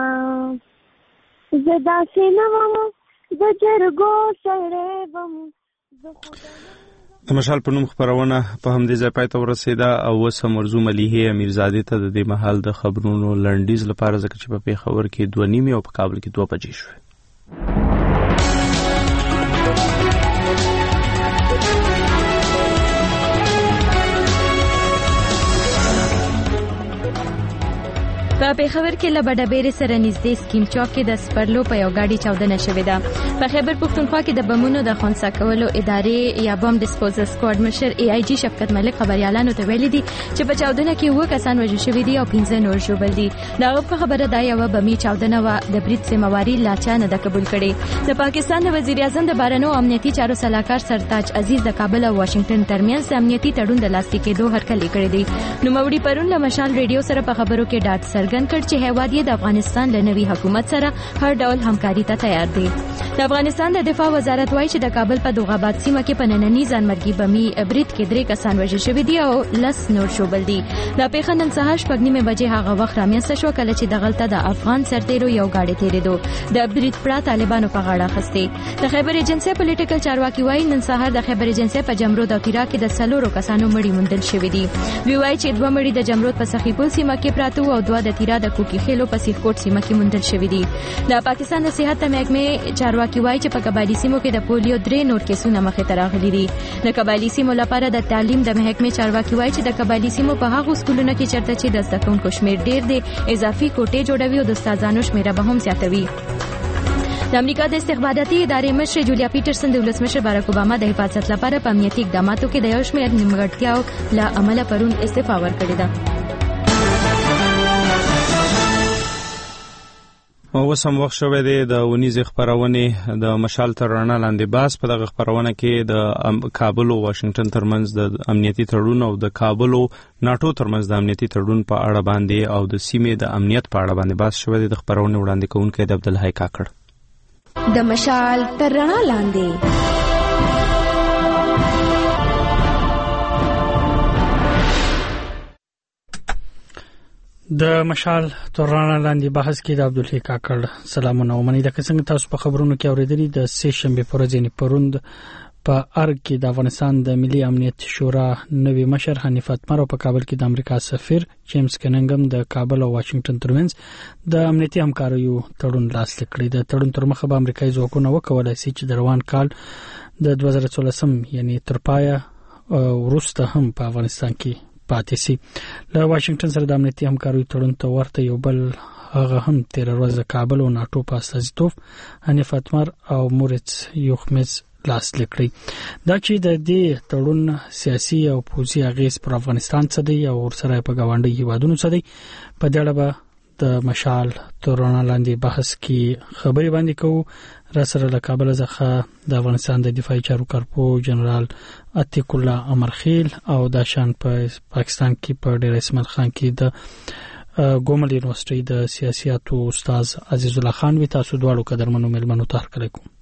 کړمه زه داسې نه وم د جرګو سړی وم د مشال په نوم خبرونه په همدې ځای پای ته ورسېده او اوس هم مرزو ملیحې امیرزادې ته د دې مهال د خبرونو لنډیز لپاره ځکه چې په پېښور کې دوه نیمې او په کابل کې دوه بجې شوې. په پېښور کې له بډابېرې سره نږدې سکیم چوک کې د سپرلو په یو ګاډي چاودنه شوې ده. په خیبر پښتونخوا کې د بمونو د خنثی کولو ادارې یا بم ډسپوزل سکواډ مشر ای آی جی شفقت ملک خبريالانو ته ویلي دي چې په چاودنه کې اووه کسان وژل شوي دي او پنځه نور ژوبل دي. دغه په خبره دا یوه بمي چاودنه وه د برید سیمواري لا چا نه ده قبول کړې. د پاکستان د وزیر اعظم د بهرنیو امنیتي چارو سلاکار سرتاج عزیز د کابل او واشنگټن ترمنځ د امنیتي تړون د لاسلیک کېدو هرکلی کړی دی. نوموړي پرون له مشال ریډیو سره په خبرو کې ډاډ څرګند کړ چې هیواد د افغانستان له نوي حکومت سره هر ډول همکاري ته تیار دی. د افغانستان د دفاع وزارت وایي چې د کابل په دوغاباد سیمه کې په ننني ځانمرګي بمي برید کې درې کسان وژل شوي دي او لس نور ژوبل دي. دا پیښه نن سهار شپږ نیمې بجې هغه وخت رامنځته شوه کله چې دغلته د افغان سرتیرو یو ګاډی تېرېدو. د برید پړه طالبانو په غاړه اخیستې. د خیبر ایجنسۍ پولیټیکل چارواکي وایي نن سهار د خیبر ایجنسۍ په جمرود او تیرا کې د څلورو کسانو مړي موندل شوي دي. دوی وایي چې دوه مړي د جمرود په سخیپول سیمه کې پراته او دوه د تیرا د کوکي خېلو په سیخکوټ سیمه کې موندل شوي دي. د پاکستان د صحت محکمې چارواکي وایي چې په قبایلي سیمو کې د پولیو درې نور کیسونه مخې ته راغلي دي. د قبایلي سیمو لپاره د تعلیم د محکمې چارواکي وایي چې د قبایلي سیمو په هغو سکولونو کې چېرته چې د زده کوونکو شمېر ډېر دی اضافي کوټې جوړوي او د استادانو شمېره به هم زیاتوي. د امریکا د استخباراتي ادارې مشر جولیا پیټرسن د ولسمشر باراک اوباما د حفاظت لپاره په امنیتي اقداماتو کې د یو شمېر نیمګړتیاو له امله پرون استعفا ورکړې ده. اوس هم وخت شوی دی د ونیزې خپرونې د مشال تر رڼا لاندې باس. په دغه خپرونه کې د کابل او واشنگټن ترمنځ د امنیتي تړون او د کابل او ناټو ترمنځ د امنیتي تړون په اړه باندې او د سیمې د امنیت په اړه باندې باس شوی دی. د خپرونې وړاندې کوونکی د عبدالحی کاکړ. د مشال تر رڼا لاندې د مشال تر رڼا لاندې بحث کې د عبدالحی کاکړ سلامونه ومني. د څنګه تاسو په خبرونو کې اوریدلي د سه شنبه پر ورځ یعنی پروند په ارګ کې د افغانستان د ملي امنیت شورا نوی مشر حنیف اتمر او په کابل کې د امریکا سفیر جیمز کننګم د کابل او واشنگټن ترمنځ د امنیتي همکاریو تړون لاسلیک کړی. د تړون تر مخه به امریکایي ځواکونه وکولای شي چې د روان کال د دوه زره څلورم یعنی تر پایه وروسته هم په افغانستان کې پاتې شي. له واشنگټن سره د امنیتي همکاریو تړون ته ورته یو بل هغه هم تیر ورځ کابل او ناټو په استازیتوب حنیف اتمر او موريتس یوخمز لاسلیک کړی. دا چې د دې تړون سیاسي او پوځي اغیز پر افغانستان څه دی او ورسره په گاونډي هیوادونو څه دی په دې اړه د مشال تر رڼا لاندې بحث کې خبرې باندې کوو. را سره له کابل څخه د افغانستان د دفاعي چارو کارپو جنرال عتیق الله امرخیل او د شان په پاکستان کې په ډیر اسمت خان کې د ګومل یونیورسيټي د سیاستو استاد عزیز الله خان وی. تاسو دواړو قدرمنو ملمنو ته هرکلی کوم.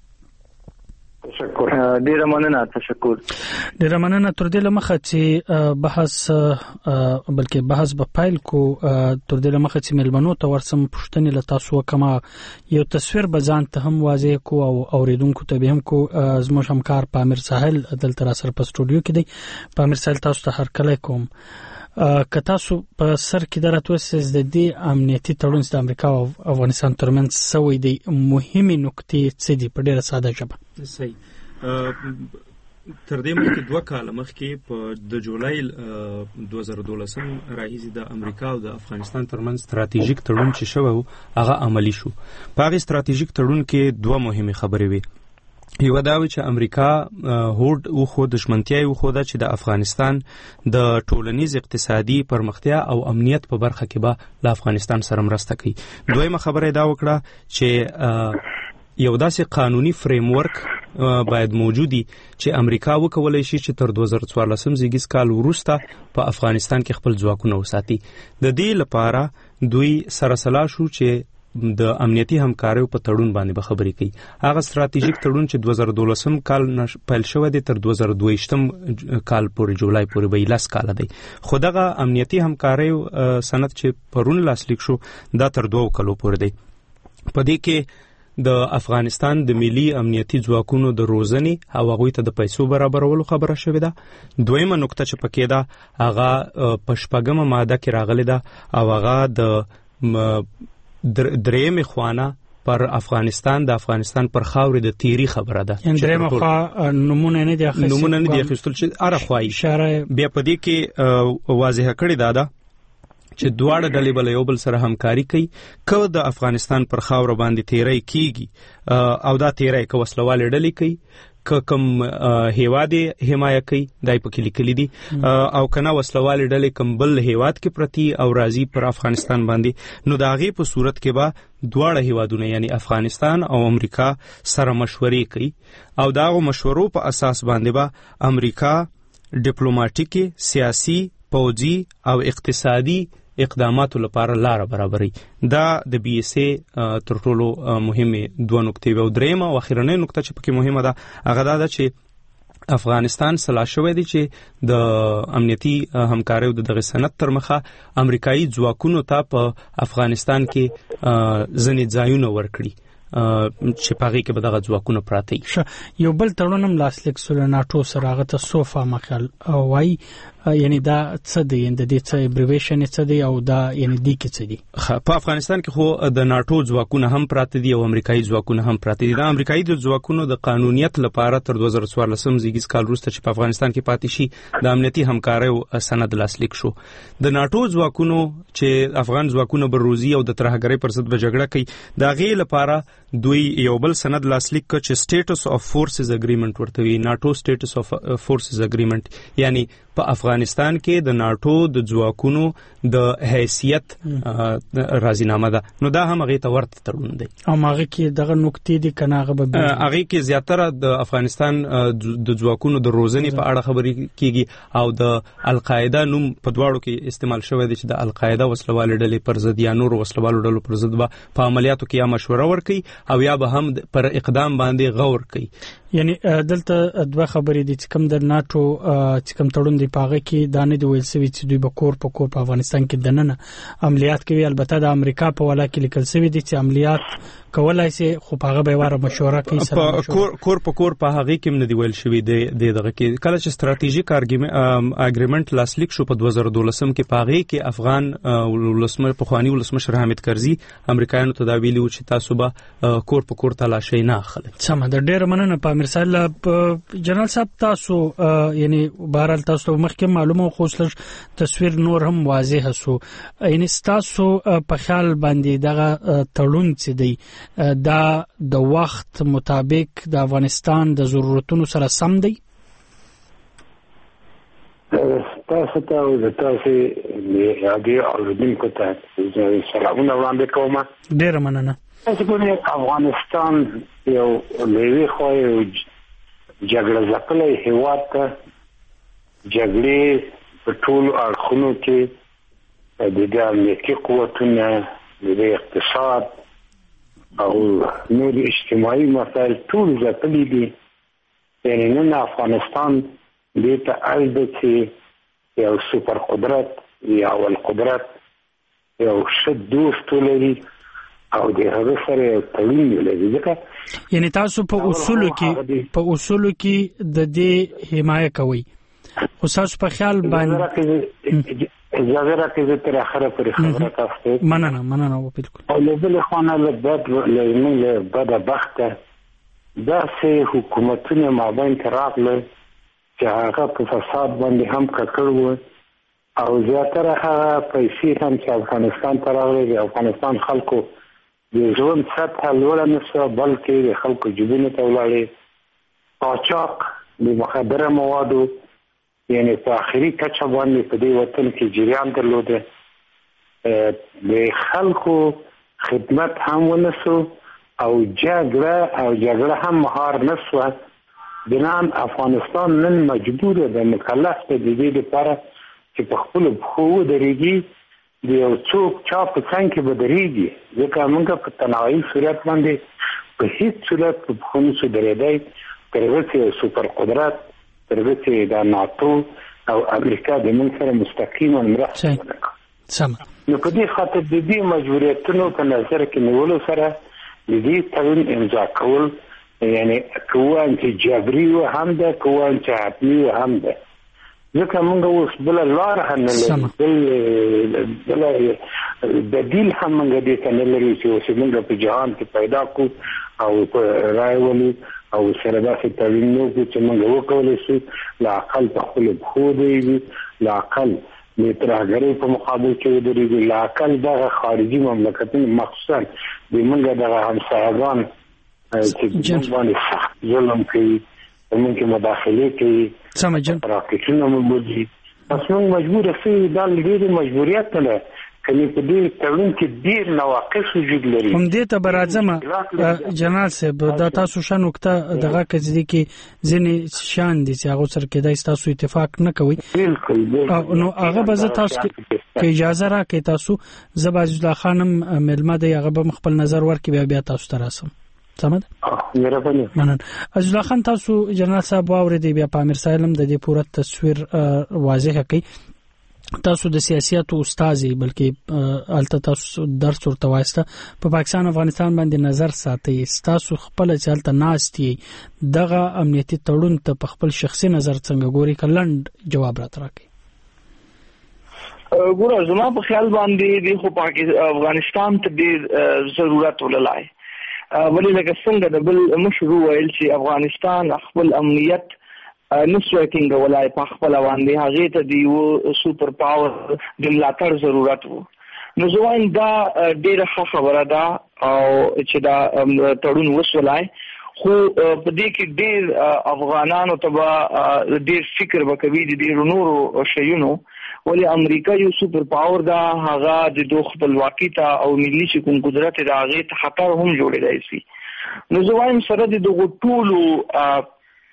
تشکر. ډیره مننه. تشکر. ډیره مننه. تر دې لمخه چې بحث بلکې بحث په فایل کو تر دې لمخه چې ملمنو ته ورسم پښتنې له تاسو کما یو تصویر بزان ته هم واضح کو او اوریدونکو ته به هم کو. زموږ همکار پامیر ساحل دلته را سره په سټوډیو کې دی. پامیر ساحل تاسو ته هرکلی کوم. که تاسو په سر کې درته وسیز د دې امنیتي تړون د امریکا او افغانستان ترمنځ سوي دي مهمه نکتې څه دي په ډیره ساده ژبه؟ صحیح. تر دې مخکې دوه کاله مخکې په د جولای دوه زره دولسم راهیسې د امریکا او د افغانستان ترمنځ ستراتیژیک تړون چې شوی هغه عملی شو. په هغه ستراتیژیک تړون کې دوه مهمه خبرې وي. یو دا و چې امریکا هوډ او خو دشمنتیا او خو دا چې د افغانستان د ټولنیز اقتصادي پرمختیا او امنیت په برخه کې به له افغانستان سره مرسته کوي. دویمه خبره دا وکړه چې یو داسې قانوني فریم ورک باید موجودي چې امریکا وکولای شي چې تر دوه زره څوارلسم زیږیز کال وروسته په افغانستان کې خپل ځواکونه وساتي. د دې لپاره دوی سره سلا شو چې د امنیتي همکاریو په تړون باندې به خبرې کوي. هغه ستراتیژیک تړون چې دوه زره دولسم کال پیل شوی دی تر دوه زره دویشتم کال پورې جولای پورې به لس کال دی. خو دغه امنیتي همکاریو سند چې پرون لاسلیک شو دا تر دوه کلو پورې دی. په دې کې د افغانستان د ملي امنیتي ځواکونو د روزنې او هغوی ته د پیسو برابرولو خبره شوې ده. دویمه نقطه چې پکې ده هغه په شپږمه ماده کې راغلې ده او هغه د درېمه خوانه پر افغانستان د افغانستان پر خاورې د تیری خبره ده. درېمه خوا نمونه نه دی اخیستل نمونه نه دی اخیستل چې اره خوای اشاره بیا په دې کې واضح کړی دا ده چې دواړه ډلې بل یو بل سره همکاري کوي. که د افغانستان پر خاور باندې تیری کیږي او دا تیری که وسلواله ډلې کوي که کوم هیواد حمایه کوي دای په کې لیکلي دي او کنه وسلواله ډلې کوم بل هیواد کې پرتی او راضي پر افغانستان باندې نو دا غي په صورت کې به دواړه هیوادونه یعنی افغانستان او امریکا سره مشورې کوي او دا غو مشورو په اساس باندې به امریکا ډیپلوماټیکي سیاسي پوځي او اقتصادي اقداماتو لپاره لار برابري. دا د بي اس اي تر ټولو مهمه دوه نقطې او درېمه او اخیرنۍ نقطه چې پکې مهمه ده هغه دا ده چې افغانستان سلا شوی دی چې د امنیتي همکاریو د دغه سند تر مخه امریکایي ځواکونو ته په افغانستان کې ځنې ځایونه ورکړي چې پاغي کې به دغه ځواکونه پراته وي. یو بل تړون هم لاسلیک شو ناتو سره هغه ته سوفا مخال وای یعنی دا څه دی د دې څه ابریویشن څه دی او دا یعنی دی کې څه دی. په افغانستان کې خو د ناتو ځواکونه هم پراته دي او امریکایي ځواکونه هم پراته دي. د امریکایي د ځواکونو د قانونیت لپاره تر دوه زره څوارلسم زیږیز کال وروسته چې په افغانستان کې پاتې شي د امنیتي همکاریو سند لاسلیک شو. د ناتو ځواکونو چې افغان ځواکونه بروزي او د ترهګرۍ پر ضد به جګړه کوي دا غي لپاره دوی یو بل سند لاسلیک کړ چې سټیټس اف فورسز اګریمنت ورته وی ناتو سټیټس اف فورسز اګریمنت یعنی په افغانستان کې د ناتو د ځواکونو د حیثیت راضینامه ده. نو دا هم هغه ته ورته تړون دی او هغه کې دغه نقطې دي کنه هغه به هغه کې زیاتره د افغانستان د ځواکونو د روزنې په اړه خبرې کیږي او د القاعده نوم په دواړو کې استعمال شوی دی چې د القاعده وسلواله ډلې پر ضد یا نور وسلوالو ډلو پر ضد به په عملیاتو کې یا مشوره ورکړي او یا به هم پر اقدام باندې غور کوي. یعنی دلته دوه خبرې دي چې کوم د ناتو چې کوم تړون دی پاغه کې دانه دی ویل سوي چې دوی به کور په کور په افغانستان کې دننه عملیات کوي. البته د امریکا په ولا کې لیکل سوي دي چې عملیات کولای شي خو پاغه به واره مشوره کوي سره کور کور په کور په هغه کې نه دی ویل شوی دی دغه کې کله چې ستراتیژیک اګریمنت لاسلیک شو په دوه زره دولسم کې پاغه کې افغان ولسمشر په خواني ولسمشر حامد کرزي امریکایانو ته دا ویلي و چې تاسو به کور په کور تلاشي نه اخلي. سم ده ډېر مننه په امیر صاحب. جنرال صاحب تاسو یعنی بهرال تاسو مخکې معلومه خو تصویر نور هم واضح شو یعنی تاسو په خیال باندې دغه تړون چې دی دا د وخت مطابق د افغانستان د ضرورتونو سره سم دی؟ تاسو ته او تاسو د هغه اوریدونکو ته سلامونه وړاندې کوم. ډیر مننه. تاسو په افغانستان یو لوی خو جګړه ځپلې هیواد ته جګړې په ټول اړخونو کې د دې امنیتي قوتونو د اقتصاد او نور اجتماعي مسائل ټول ځپلې دي. یعنی نن افغانستان دې ته اړ دی چې یو سوپر قدرت یا ول قدرت یو ښه دوست ولري او د هغه سره تړون ولري. ځکه یعنی تاسو په اصولو کې په اصولو کې د دې حمایت کوي خو تاسو په خیال باندې اجازه راکړئ تر اخره پورې خبره تاسو مننه مننه او بالکل او له بل خوانا له بد له بد بخته دا سه حکومتونه مابین تراغله چې هغه په فساد باندې هم کړو او زیاتره هغه پیسې هم چې افغانستان تراغله د افغانستان خلکو د ژوند سطح لوړه نشو بلکې د خلکو جبونه ته ولاړې قاچاق د مخدره موادو یعنی په اخري کچه باندې په دې وطن کې جریان درلوده. د خلکو خدمت هم ونسو او جګړه او جګړه هم مهار نشوه. بنان افغانستان نن مجبور ده مکلف ته د دې لپاره چې په خپل بخو درېږي د یو څوک چا په څنګ کې به درېږي، ځکه موږ په تنهایي صورت باندې په هیڅ صورت په بخو نشو درېدی تر هغه چې سوپر قدرت تر هغه چې د ناتو او امریکا د موږ سره مستقیما مرسته وکړي. سم نو په دې خاطر د دې مجبوریتونو په نظر کې نیولو سره د دې تړون امضا کول یعنی کوان چې جبري و هم ده کوان چې حتمي و هم ده، ځکه موږ اوس بل لار هم نه لرو، بل بل بدیل هم موږ دې ته نه لرو چې اوس موږ په جهان کې پیدا کو او رای ولو او سره داسې تړون نو چې موږ وکولای شو لا اقل په خپل بخو دی، لا اقل د ترهګرۍ په مقابل کې ودرېږي، لا اقل دغه خارجي مملکتونو مخصوصا د موږ دغه همسایګان چې موږ باندې سخت ظلم کوي، موږ کې مداخلې کوي، راکټونه موږ دي، پس موږ مجبور شوي دا ډېرې مجبوریت نه کني په دې تړون کې ډېر نواقص وجود لري. هم دې ته برازمه جنرال صاحب دا تاسو ښه نقطه دغه کزدي کې ځینې شان دي چې هغه سره کېدای تاسو اتفاق نه کوي، نو هغه به زه تاسو کې اجازه راکړئ تاسو زه به عزیز الله خانم ملمه دی هغه به خپل نظر ورکړي بیا بیا تاسو ته راسم. سمد مهرباني منن. عزیز الله خان تاسو جنرال صاحب واورېدئ بیا په امیر سالم د دې پوره تصویر واضح کړي. تاسو د سیاسياتو استادي بلکې الته تاسو درس ورته وایسته په پاکستان افغانستان باندې نظر ساتي، تاسو خپل چلته ناستي دغه امنیتي تړون ته په خپل شخصي نظر څنګه ګوري کلند جواب راکړي. ګوره زما په خیال باندې د خو پاکستان افغانستان ته ډیر ضرورت ولای ولې لکه څنګه د بل مشروع ویل چې افغانستان خپل امنیت نسوي څنګه ولای په خپل باندې هغه ته دی و سوپر پاور د ملاتړ ضرورت وو. نو زوین دا ډیره خبره ده او چې دا تړون وسولای خو په دې کې ډیر افغانانو ته ډیر فکر وکوي د ډیر نورو شیونو، ولی امریکا یو سوپر پاور دا هغه د دوه خپلواکي ته او ملي شکون قدرت دا هغه ته خطر هم جوړیدای شي. نو زوین سره د دوه ټولو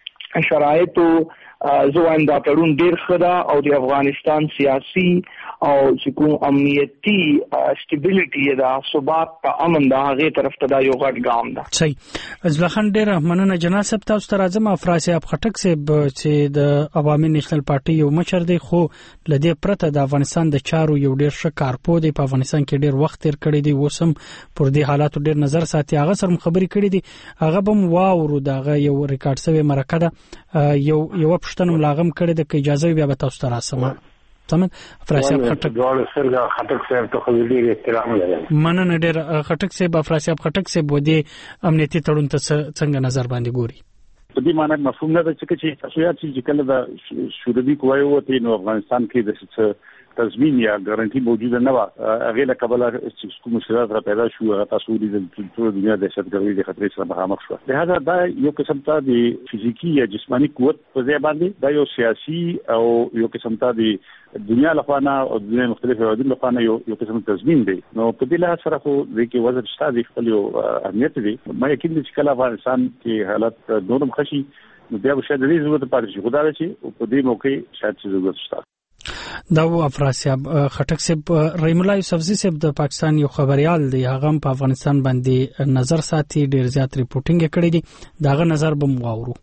شرایطو زوان دا تړون ډیر خدا او د افغانستان سیاسي او چې کوم امنیتي سټیبিলিټي دا ثبات په امن دا هغه طرف ته دا یو غټ ګام ده. صحیح. ځلخان ډیر مننه جناب صاحب تاسو ته راځم. افراسي اب خټک صاحب چې د عوامي نېشنل پارټي یو مشر دی خو لدې پرته د افغانستان د چارو یو ډیر ښه کارپو دی، په افغانستان کې ډیر وخت تیر کړی دی، وسم پر دې حالاتو ډیر نظر ساتي. هغه سره خبري کړې دي، هغه بم واورو دغه یو ریکارډ سوی مرکه ده یو یو پښتنم لاغم کړی د اجازه بیا به تاسو ته راسم. تمام افراسي اب خټک ډول سره خټک صاحب ته خو ډیر احترام لرم. مننه ډیر خټک صاحب افراسي اب خټک صاحب ودی امنیتي تړون ته څنګه نظر باندې ګوري؟ په دې معنی مفهوم نه ده چې تاسو یا چې کله د شوروي قواو وته نو افغانستان کې د څه تضمین یا ګارانټي موجوده نه و، هغه له کبله چې کوم مشکلات را پیدا شو هغه تاسو د ټول دنیا د دهشتګردۍ د خطرې سره مخامخ شو. لهدا دا یو قسم ته د فزیکی یا جسمانی قوت په ځای باندې دا یو سیاسي او یو قسم ته د دنیا لپاره او د دنیا مختلفو هیوادونو لپاره یو یو قسم تضمین دی. نو په دې لحاظ سره خو د کې وزن شته خپل یو اهمیت دی. ما یقین دي چې کله افغانستان کې حالت نورم خشي نو بیا به شاید د ضرورت پاتې شي. خدای دې په دې موقع شاید ضرورت شته. دا و افراسي اب خټک صاحب. رحیم الله یوسفزي صاحب د پاکستان یو خبريال دی، هغه په افغانستان باندې نظر ساتي، ډیر زیات ریپورتینګ کړی دی، داغه نظر به مو واورو.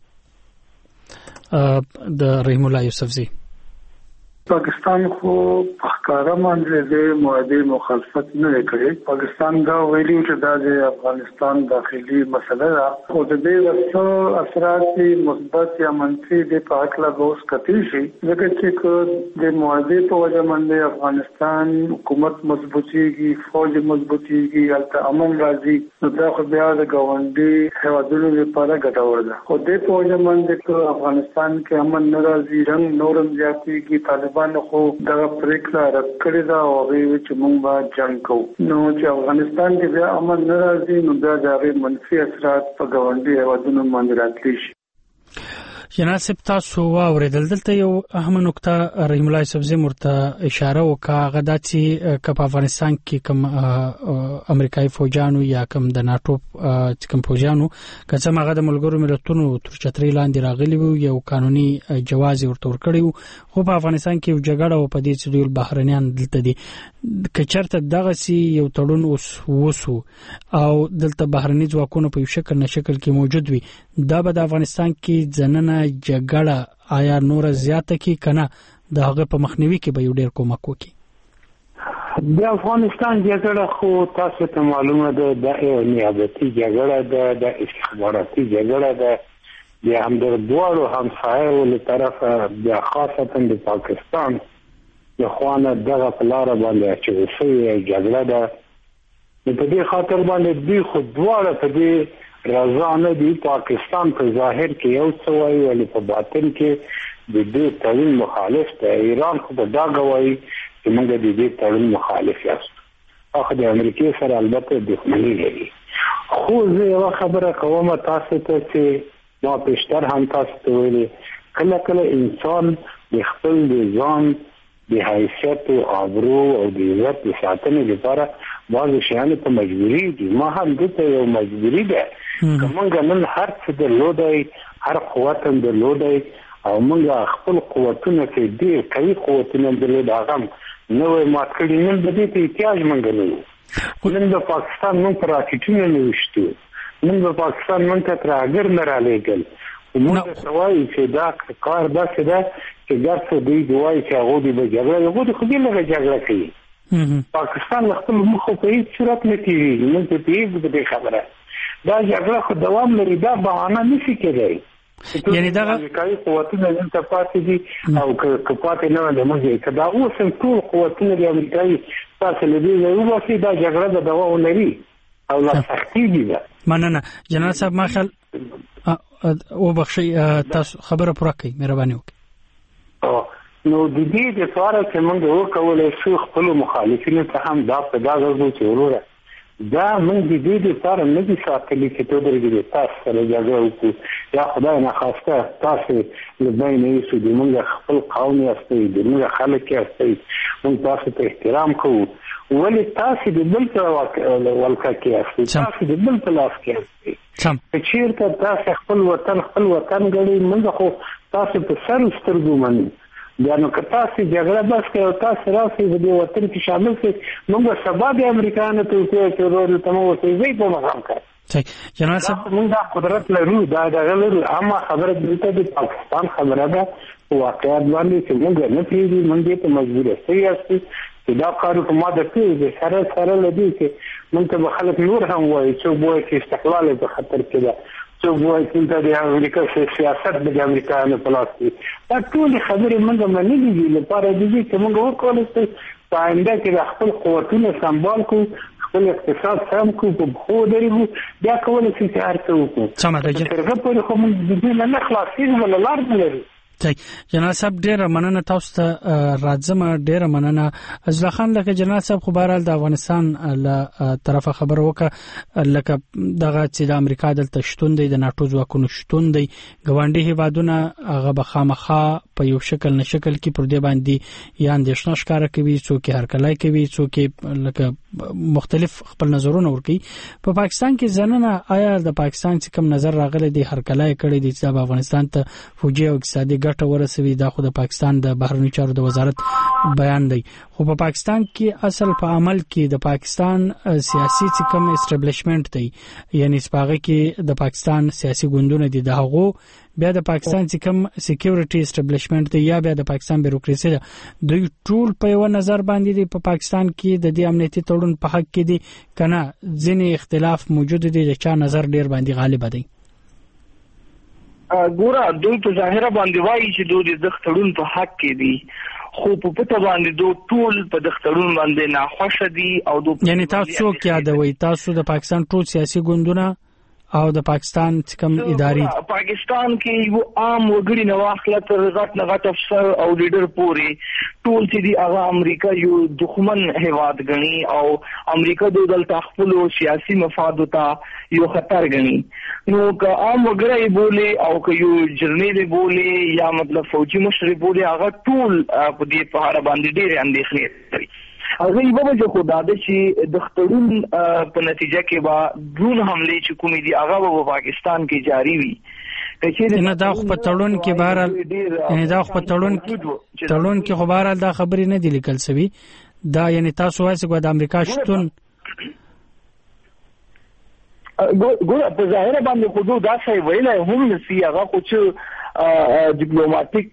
د رحیم الله یوسفزي پاکستان خو ښکارا باندې د معاهده مخالفت نه کوي. پاکستان دا ویلي چې دا د افغانستان داخلي مسله ده او د دې ورته اثرات مثبت یا منفي د په اړه غوښ کتي شي، ځکه چې د معاهده په وجه باندې افغانستان حکومت مضبوطيږي، فوج مضبوطيږي، البته امن راځي، نو دا خو بیا د ګاونډي هیوادونو لپاره ګټور ده. خو د په وجه باندې افغانستان کې امن ناراضي رنګ نورم زیاتېږي. طالبان خو دغه پریکړه راکړې ده او وی چې موږ به جنگ کوو. نو چې افغانستان کې بیا امن نه راځي نو دا د منفي اثرات په ګاونډي هیوادونو باندې راتلی شي. جناب تاسو واوریدل دلته یو اهم نقطه رحیم الله یوسفزی مرته اشاره وکړه غدا چې په افغانستان کې کوم امریکایي فوجانو یا کوم د ناتو کوم فوجانو کڅه ماغه د ملګرو ملتونو تر چترې لاندې راغلي وو یو قانوني جواز ورته ورکړی خو په افغانستان کې یو جګړه او په دې چې ډول بهرنیان دلته دي کچرته دغه سی یو تړون اوس وسو او دلته بهرني ځواکونه په شکل نه شکل کې موجود وي دا به د افغانستان کې ځننه جګړه آیا نور زیاته کی کنه د هغه په مخنیوي کې به یو ډیر کومک وکړي د افغانستان جګړه خو تاسو ته معلومه ده د نیابتي جګړه ده د استخباراتي جګړه ده د هم د دوړو همسایو له طرفه د خاصه د پاکستان د خوانه دغه پلار باندې چې وسوي جګړه ده په دې خاطر باندې دوی خو دواړه په دې رضا دی پاکستان په ظاهر کې یو څه وایي ولی په باطن کې د دې تړون مخالف دی ایران خو دا غواړي چې موږ د دې تړون مخالف یاست اخو د امریکای سره البته دښمني لري خو زه یو خبره کوم تاسو ته چې ما پښتر هم تاسو ته ویلي کله کله انسان د خپل ځان د حیثیت او آبرو او د عزت ساتنې لپاره بعض شیان په مجبوری دي ما هم دته یو مجبوری ده کومه نن هر څه د لودای هر قوت د لودای او موږ خپل قوتونه کې ډیر قوي قوتونه د لوداغم نو ما کړی نن د دې احتیاج منګلو نن د پاکستان نن پر راکټونه نوښتو نن د پاکستان نن ته ترګر نه را لېګل موږ سوای چې دا کار داسې ده چې ګرځي دی دوی چې هغه دی به جګړه یو د خو دې لږه جګړه کوي پاکستان خپل مخ په هیڅ صورت نه کیږي نن ته دې دې خبره دا جګړه خو دوام لري دا بهانه نشي کېدای یعنی دا امریکایي قوتونه نن ته پاتې دي او که پاتې نه ده موږ کدا اوس ټول قوتونه د امریکایي تاسو لدی یو واسي دا جګړه د دوام لري او لا سختي دي مننه جناب صاحب ما خل او بخشي تاسو خبره پوره کړئ مهرباني وکړئ نو د دې لپاره چې موږ وکولای شو خپل مخالفینو ته هم دا په دا غوښتنه چې وروره دا موږ د دې لپاره نه دي ساتلي چې ته درګې تاسو سره جګړه وکړو یا خدای نه خواسته تاسو له بین یې سو د موږ خپل قوم یاستئ د موږ خلک یاستئ موږ تاسو ته احترام کوو ولی تاسو د بل څه ولکه کې یاستئ تاسو د بل څه لاس کې یاستئ چې چیرته تاسو خپل وطن خپل وطن غړي موږ خو تاسو په سر سترګو منو دا نو که تاسو جګړه بس کوي او تاسو راسي د دې وطن کې شامل شئ موږ سبا د امریکایانو ته کوی چې ورته تمو وسوي په مقام کې صحیح جناب صاحب موږ دا قدرت لرو دا د غلر اما خبره دلته د پاکستان خبره ده واقعیت باندې چې موږ نه پیږي موږ ته مجبور یاستو چې دا کارو په ماده کې د سره سره لدی چې موږ ته خلک نور هم وایي چې وایي چې استقلال په خطر کې ده چې وایي چې د امریکا سیاست د امریکایانو په لاس کې دا ټول خبرې موږ منلې دي لپاره دي چې موږ وکولای شو په آینده کې خپل قوتونه سمبال کړو خپل اقتصاد سم کړو په خو درېږو بیا کولای شو چې هر څه وکړو سمه ده چې په کوم د دې نه خلاصېږو ولا لار نه لري جناب صاحب ډیره مننه تاسو ته راځم ډیره مننه ازلا خان لکه جناب صاحب خو بهرحال د افغانستان له طرفه خبر وکړه لکه دغه چې د امریکا دلته شتون دی د ناتو ځواکونو شتون دی ګوانډي هیوادونه هغه به خامخا په یو شکل نه شکل کې پر دې باندې یا اندېښنه ښکاره کوي څوک هرکلای کوي څوک لکه مختلف خپل نظرونه ورکوي په پاکستان کې ځننه آیا د پاکستان چې کوم نظر راغلی دی هرکلای کړی دی چې د افغانستان ته فوجي او اقتصادي ګټه ورسوي دا خو د پاکستان د بهرنیو چارو د وزارت بیان دی خو په پاکستان کې اصل په عمل کې د پاکستان سیاسي چې کوم اسټابلیشمنت دی یعنی سپاغه کې د پاکستان سیاسي ګوندونه دي د هغو بیا د پاکستان چې کوم سکیورټي اسټابلیشمنت دی یا بیا د پاکستان بیروکراسي ده دوی ټول په یو نظر باندې دی په پاکستان کې د دې امنیتي تړون په حق کې دي کنه ځینې اختلاف موجود دي چې چا نظر ډیر باندې غالب دی ګوره دوی په ظاهره باندې وایي چې دوی د تړون په حق کې دي خو په پټه باندې دوی ټول په تړون باندې ناخوښه دي او دوی یعنی تاسو څوک یادوي تاسو د پاکستان ټول سیاسي ګوندونه او د پاکستان کوم ادارې پاکستان کې یو عام وګړي نه واخله تر غټ نه غټ افسر او لیډر پورې ټول چې دی هغه امریکا یو دښمن هیواد غني او امریکا د دلته خپل سیاسي مفاد ته یو خطر غني نو که عام وګړي بوله او که یو جرنیل بوله یا مطلب فوجي مشر بوله هغه ټول په دې په اړه باندې ډېر اندېښنې لري. هغه یو به خو دا د چې د خطرون په نتیجه کې با ډرون حمله چې کومې دي هغه په پاکستان کې جاری وي نه دا خو په تړون کې بهرحال نه دا خو په تړون کې تړون کې خو بهرحال دا خبرې نه دي لیکل شوی دا یعنی تاسو وایي چې د امریکا شتون ګوره په ظاهر باندې خو دا څه ویلای هم نسی هغه خو چې ډیپلوماټیک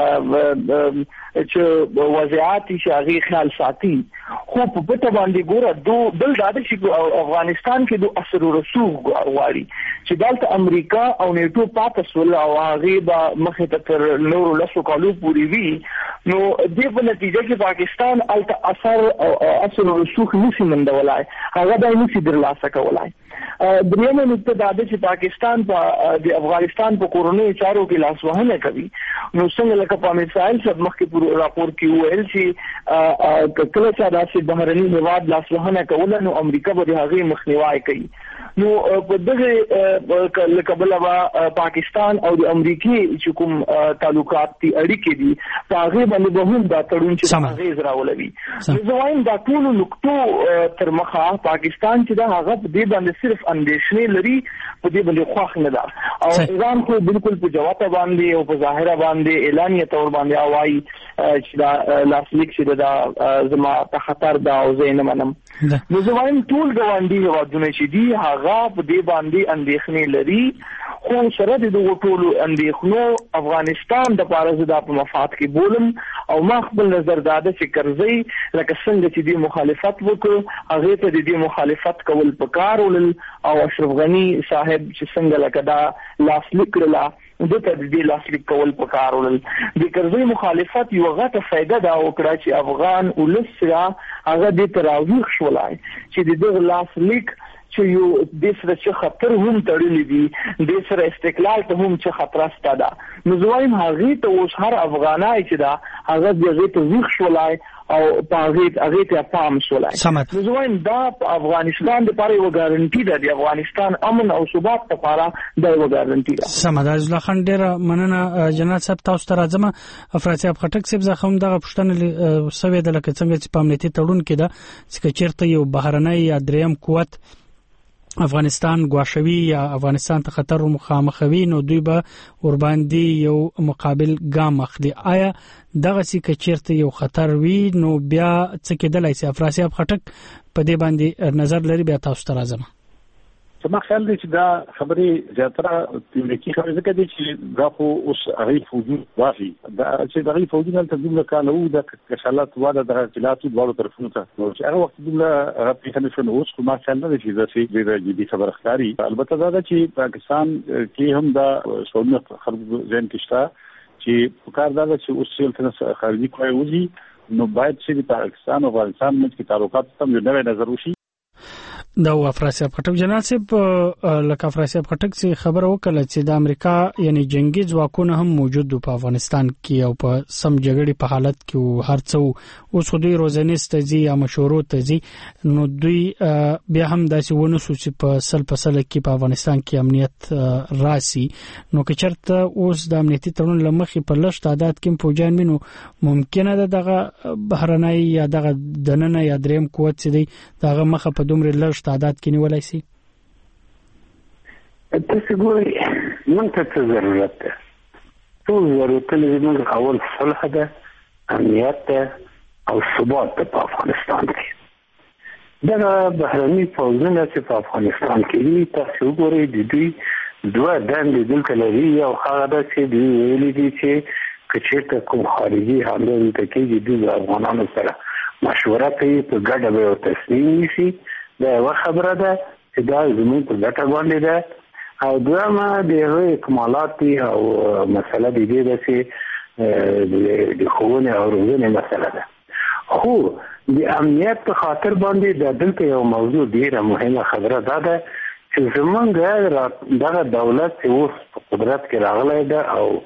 چې وضعیت چې هغه خیال ساتي خو په پټه باندې ګوره دو بل دا چې افغانستان کې د اثر رسوخ غواړي چې دلته امریکا او نیټو پاتې سول او هغه به مخه تر نورو لسو کالو پورې وي نو د په نتیجه کې پاکستان الته اثر او اثر رسوخ نشي مندولای هغه د نشي درلاسه کولای. دریمه نقطه دا ده چې پاکستان په د افغانستان په کورونو چارو کې لاسوهنه کوي نو څنګه لکه په مثال سب مخکې پورو راپور کې ویل چې کله چې داسې بهرني هیواد لاسوهنه کول نو امریکا به هغه مخنیوي کوي نو په دغه لکه بل پاکستان او د امریکای چې کوم تعلقات دي اړیکې دي په هغه باندې به هم دا تړون چې هغه زراولوي زه وایم دا ټول نقطو تر مخه پاکستان چې دا هغه په دې باندې صرف اندېښنې لري په دې باندې خوښ نه ده او ایران خو بالکل په جواب باندې او په ظاهر باندې اعلانیه تور باندې اوایي چې دا لاسلیک شي دا زما په خطر دا او زه نه منم نو زه وایم ټول ګاونډي هیوادونه چې دي هغه په دې باندې اندېښنې لري خو سره د دغو ټولو اندېښنو افغانستان د پاره زه دا په مفاد کې بولم او ما خپل نظر دا ده چې کرزی لکه څنګه چې دې مخالفت وکړو هغه ته د دې مخالفت کول پکار ول او اشرف غنی صاحب چې څنګه لکه دا لاسلیک کړل دته د دې لاسلیک کول پکار ول د کرزی مخالفت یو غټه فائدہ دا وکړه چې افغان ولسرا هغه د تراویح شولای چې د دې لاسلیک چې یو د سره چې خطر هم تړلې دي د سره استقلال ته هم چې خطر ستاده نو زوایم هغه ته اوس هر افغانای چې دا هغه دغه ته ویښ شولای او په هغه هغه ته پام شولای نو زوایم دا افغانستان لپاره یو ګارانټي ده د افغانستان امن او ثبات لپاره دا یو ګارانټي ده. سمه ده الله خان ډیر مننه جنات صاحب تاسو ته راځم افراطي خټک صاحب زخم دغه پښتنه سوي د لکه څنګه چې په امنیتي تړون کې ده چې چیرته یو بهرنۍ یا دریم قوت افغانستان ګواښوي یا افغانستان ته خطر مخامخوي نو دوی به ور باندې یو مقابل ګام اخلي. آیا دغه څه کې چیرته یو خطر وي نو بیا څه کېدلای شي؟ افراطي خټک په دې باندې نظر لري بیا تاسو ته راځم. زما خیال دی چې دا خبرې زیاتره تیوریکي خبرې ځکه دي چې دا خو اوس هغه فوجي واغی دا چې دغه فوجي نه تبدیل کاله او د کشالات واده د اختلافات دوه طرفونو ته نو چې هغه وخت د غفلت نه شنو اوس کومه خیال نه شي چې د جدي خبر ښکاری البته دا چې پاکستان کې هم دا څونه خلک ځین کېشته چې پکار دا چې اوس څه خارجي کوي وزي نو باید چې پاکستان او افغانستان کې تعلقات تم یو نوې نظر وشي. دا افراطي خټک جناب صاحب لکه افراطي خټک څخه خبر وکړه چې د امریکا یعنی جنگي ځواکونه هم موجود دي په افغانستان کې او په سم جګړې په حالت کې هر څو اوس خو دوی روزنیز تزي یا مشورو تزي نو دوی بیا هم داسې ونه سوچ په سل په سل کې په افغانستان کې امنیت راسي نو که چرته اوس د امنیتي تړون لمخې په لږ تعداد کې فوجان مينو ممکنه ده دغه بهرنۍ یا دغه دننه یا دریم قوت چې دی دغه مخه په دومره لږ تعداد کې نیولای شي. تاسو ګورئ موږ ته ضرورت ده ټول ضرورت لري موږ اول صلح ده امنیت او ثبات په افغانستان کې دا بهرني فوجونه چې په افغانستان کې دي تاسو ګورئ د دې دوه دندې دلته لري او هغه د چې دی ویلي دي چې کچېته کوم خارجي حمله کوي د افغانانو سره مشوره کوي په ګډه به تصمیم نیسي دا یو خبره ده چې دا زموږ په ګټه باندې ده او دویمه د هغوی اکمالات دي او مسله د دې ده چې د ښوونې او روزنې مسله ده خو د امنیت په خاطر باندې د دلته یو موضوع ډیره مهمه خبره ده ده چې زمونږ دغه دولت چې اوس په قدرت کې راغلی ده او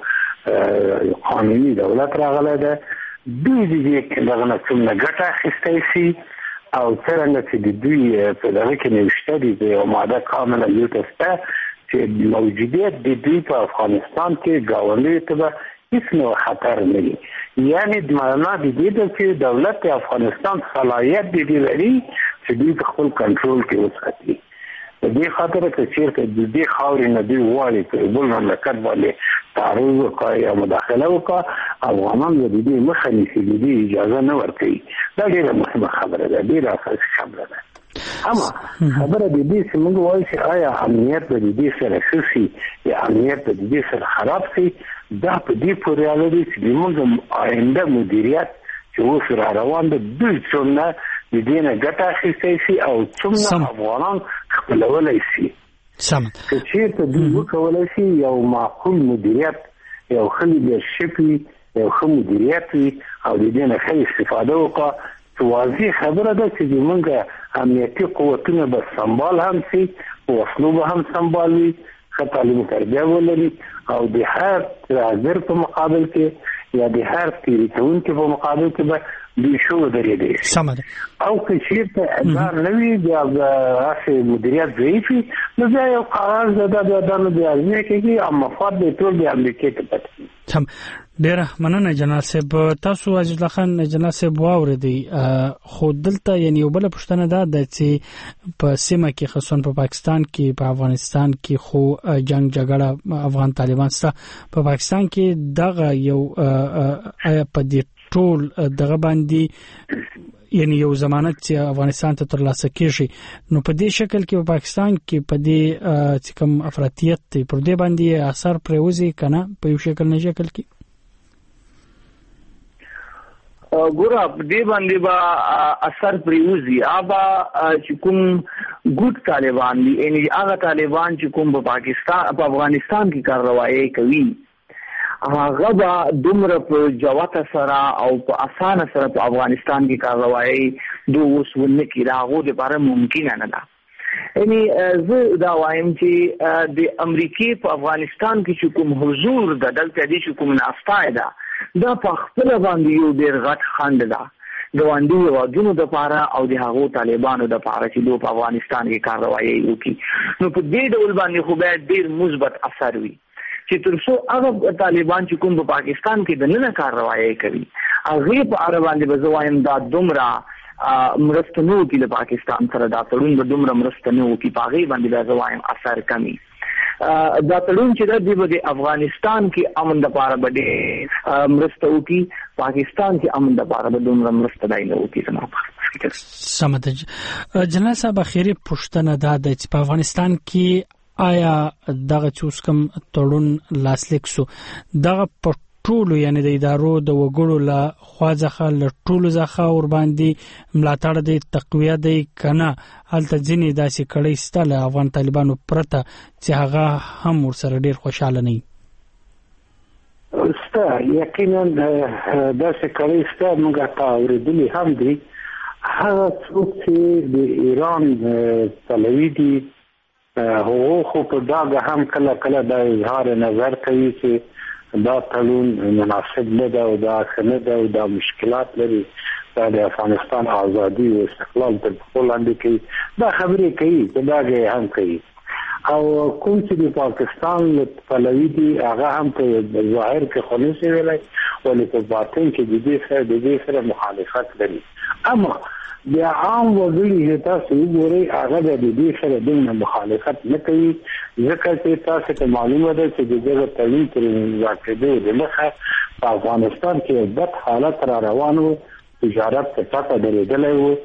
قانوني دولت راغلی ده دوی دې دغه نه څومره ګټه اخیستی شي او څرنګه چې د دوی په دغه کې نوشته دي د ماده کامله یوتسته چې موجودیت د دوی په افغانستان کې ګاونډي ته به هیڅ نوع خطر نه وي. یعنې د معنا د دې ده چې دولت افغانستان صلاحیت د دې لري چې دوی په خپل کنټرول کې وساتي. د دې خاطر چې چیرته د دې خاورې نه دوی غواړي چې بل مملکت باندې تعرض وکړي یا مداخله وکړي، افغانان د دې مخه نیسي، د دې اجازه نه ورکوي. دا ډېره مهمه خبره ده، ډېره اساسي خبره ده. اما خبره د دې چې موږ وایو چې آیا امنیت به د دې سره ښه شي یا امنیت به د دې سره خراب شي، دا په دې پورې اړه لري چې موږ آینده مدیریت چې اوس را روان ده دوی څومره د دې نه ګټه اخیستی شي او څومره افغانان خپلولی شي. که چېرته دوی وکولی شي یو معقول مدیریت، یو ښه لیډرشپ وي، یو ښه مدیریت وي او د دې نه ښه استفاده وکړه، واضح خبره ده چې زمونږ امنیتي قوتونه به سمبال هم شي، وسلو به هم سمبال وي، ښه تعلیم تربیه ولري او د هر حاضر په مقابل کې یا د هر تیری کوونکي په مقابل کې به دوی شو درېدی شي. او که چېرته دا نه وي بیا هسې مدیریت ضعیف وي نو بیا یو قرار ده بیا دا نو بیا ازمویه کېږي او مفاد به یې ټول بیا امریکې ته پاتې. ډیره مننه جنرال صاحب. تاسو عزیز الله خان جنرال صاحب واوریدئ، خو دلته یعنی یو بل پوښتنه ده چې په سیمه کې خصوصا په پاکستان کې په افغانستان کې خو جنگ جګړه افغان طالبان سره په پاکستان کې دغه یو آیا په دې ټول دغه باندې یعنی یو ضمانت چې افغانستان ته ترلاسه کیږي، نو په دې شکل کې په پاکستان کې په دې چې کوم افراطیت پر دې باندې اثر پروزي کنه په یو شکل نه شکل کې ګوره دې باندې با اثر پریوزي. ابا چې کوم ګوت طالبان دي یعنی هغه طالبان چې کوم په پاکستان په افغانستان کې کاروایی کوي هغه با دومره په جوات سره او په اسانه سره په افغانستان کې کاروایی دوه وسونه کې راغو د لپاره ممکن نه ده. یعنی زه دا وایم چې د امریکای په افغانستان کې چې کوم حضور د دلته دي چې کوم نافتای ده دا په خپل باندې یو ډېر غټ خند ده ګوندي وګونو د لپاره او د هغو طالبانو د لپاره چې دوی په افغانستان کې کاروایی وکړي. نو په دې ډول باندې خو به ډېر مثبت اثر وي چې تر څو هغه طالبان چې کوم په پاکستان کې د نه کاروایی کوي هغه په اړه باندې به زه وایم دا دومره مرستنو کې د پاکستان سره دا تړون به دومره مرستنو کې په هغې باندې به زه وایم اثر کمی. دا تړون چې دی د افغانستان کې امن د لپاره به ډېر مرسته وکړي، پاکستان کې امن د لپاره به دومره مرسته دی نه وکړي. زما په فکر سمه ده. جنرال صاحب اخیری پوښتنه دا ده چې په افغانستان کې آیا دغه چې کوم تړون لاسلیک شو دغه په ټولو یعنی د ادارو د وګړو له خوا ځخه له ټولو ځخه ور باندې ملاتړ دی تقویه دی کنه هلته ځینې داسې کړۍ شته له افغان طالبانو پرته چې هغه هم ورسره ډېر خوشحاله نه وي؟ شته یقینا داسې کړۍ شته، موږ ته اورېدلي هم دي. هغه څوک چې د ایران پلوي دي هغو خو په داګه هم کله کله دا اظهار نظر کوي چې دا تړون مناسب نه ده او دا ښه نه ده او دا مشکلات لري، دا د افغانستان ازادي او استقلال تر پښو لاندې کوي. دا خبرې کوي په داګه هم کوي. او کوم چې د پاکستان پلوي دي هغه هم په ظاهر کې خو نشي ویلی ولې په باطن کې د دې سره د دې سره مخالفت لري. اما بیا عام وګړي چې تاسو وګورئ هغه د دې سره دومره مخالفت نه کوي ځکه چې تاسو ته معلومه ده چې د دغه تړون تر امضا کېدو دمخه په افغانستان کې بد حالت را روان و، تجارت ته ټکه درېدلی و،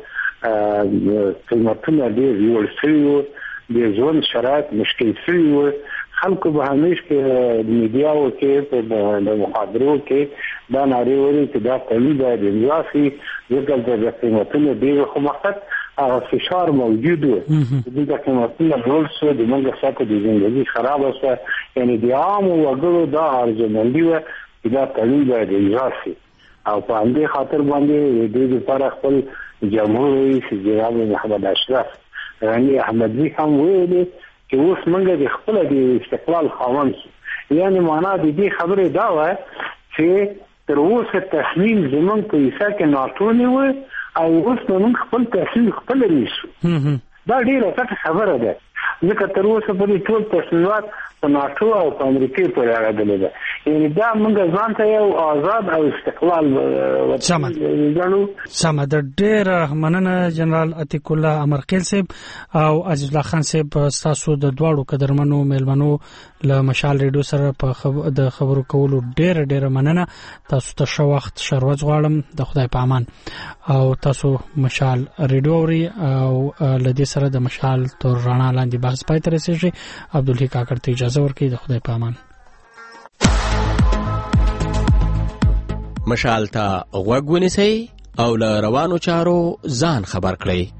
قیمتونه ډېر لوړ شوي وو، د ژوند شرایط مشکل شوي وو. خلکو به همیش کې میډیاو کې په محاضرو کې دا نارې ویلې چې دا تړون باید امضا شي ځکه د قیمتونو ډېر خو مقصد هغه فشار موجود و، د قیمتونه لوړ شو، د موږ ساته د زندګي خرابه شوه. یعنې د عامو وګړو دا ارزومندي وه چې دا تړون باید امضا شي او په همدې خاطر باندې د دې لپاره خپل جمهور رئیس جناب محمد اشرف غني احمدزي هم ویلي چې اوس موږ د خپل د استقلال خاوند یعنی معنا د دې خبرې دا و چې تر اوسه تصمیم زمونږ په حصہ کې ناتو نیوه او اوس موږ خپل تصمیم خپل نیسو دا ډیره ښه خبره ده ځکه تر اوسه پورې ټول تصمیمات په ناتو او په امریکا پورې اړه ده یعنی دا موږ ځان ته یو آزاد او استقلال ورغلو سم د ډېر مننه جنرال عتیق الله امرخیل صاحب او عزیز الله خان صاحب تاسو د دواړو قدرمنو میلمنو له مشال ریډیو سره په خب... د خبرو کولو ډېر ډېر مننه تاسو ته ښه وخت شروع غواړم د خدای په امان او تاسو مشال ریډیو اوري او لدې سره د مشال تور رڼا لاندې بحث پای ته رسیږي عبدالحی کاکړ ته اجازه ورکړئ د خدای په امان مشال ته غوږ ونیسئ او له روانو چارو ځان خبر کړئ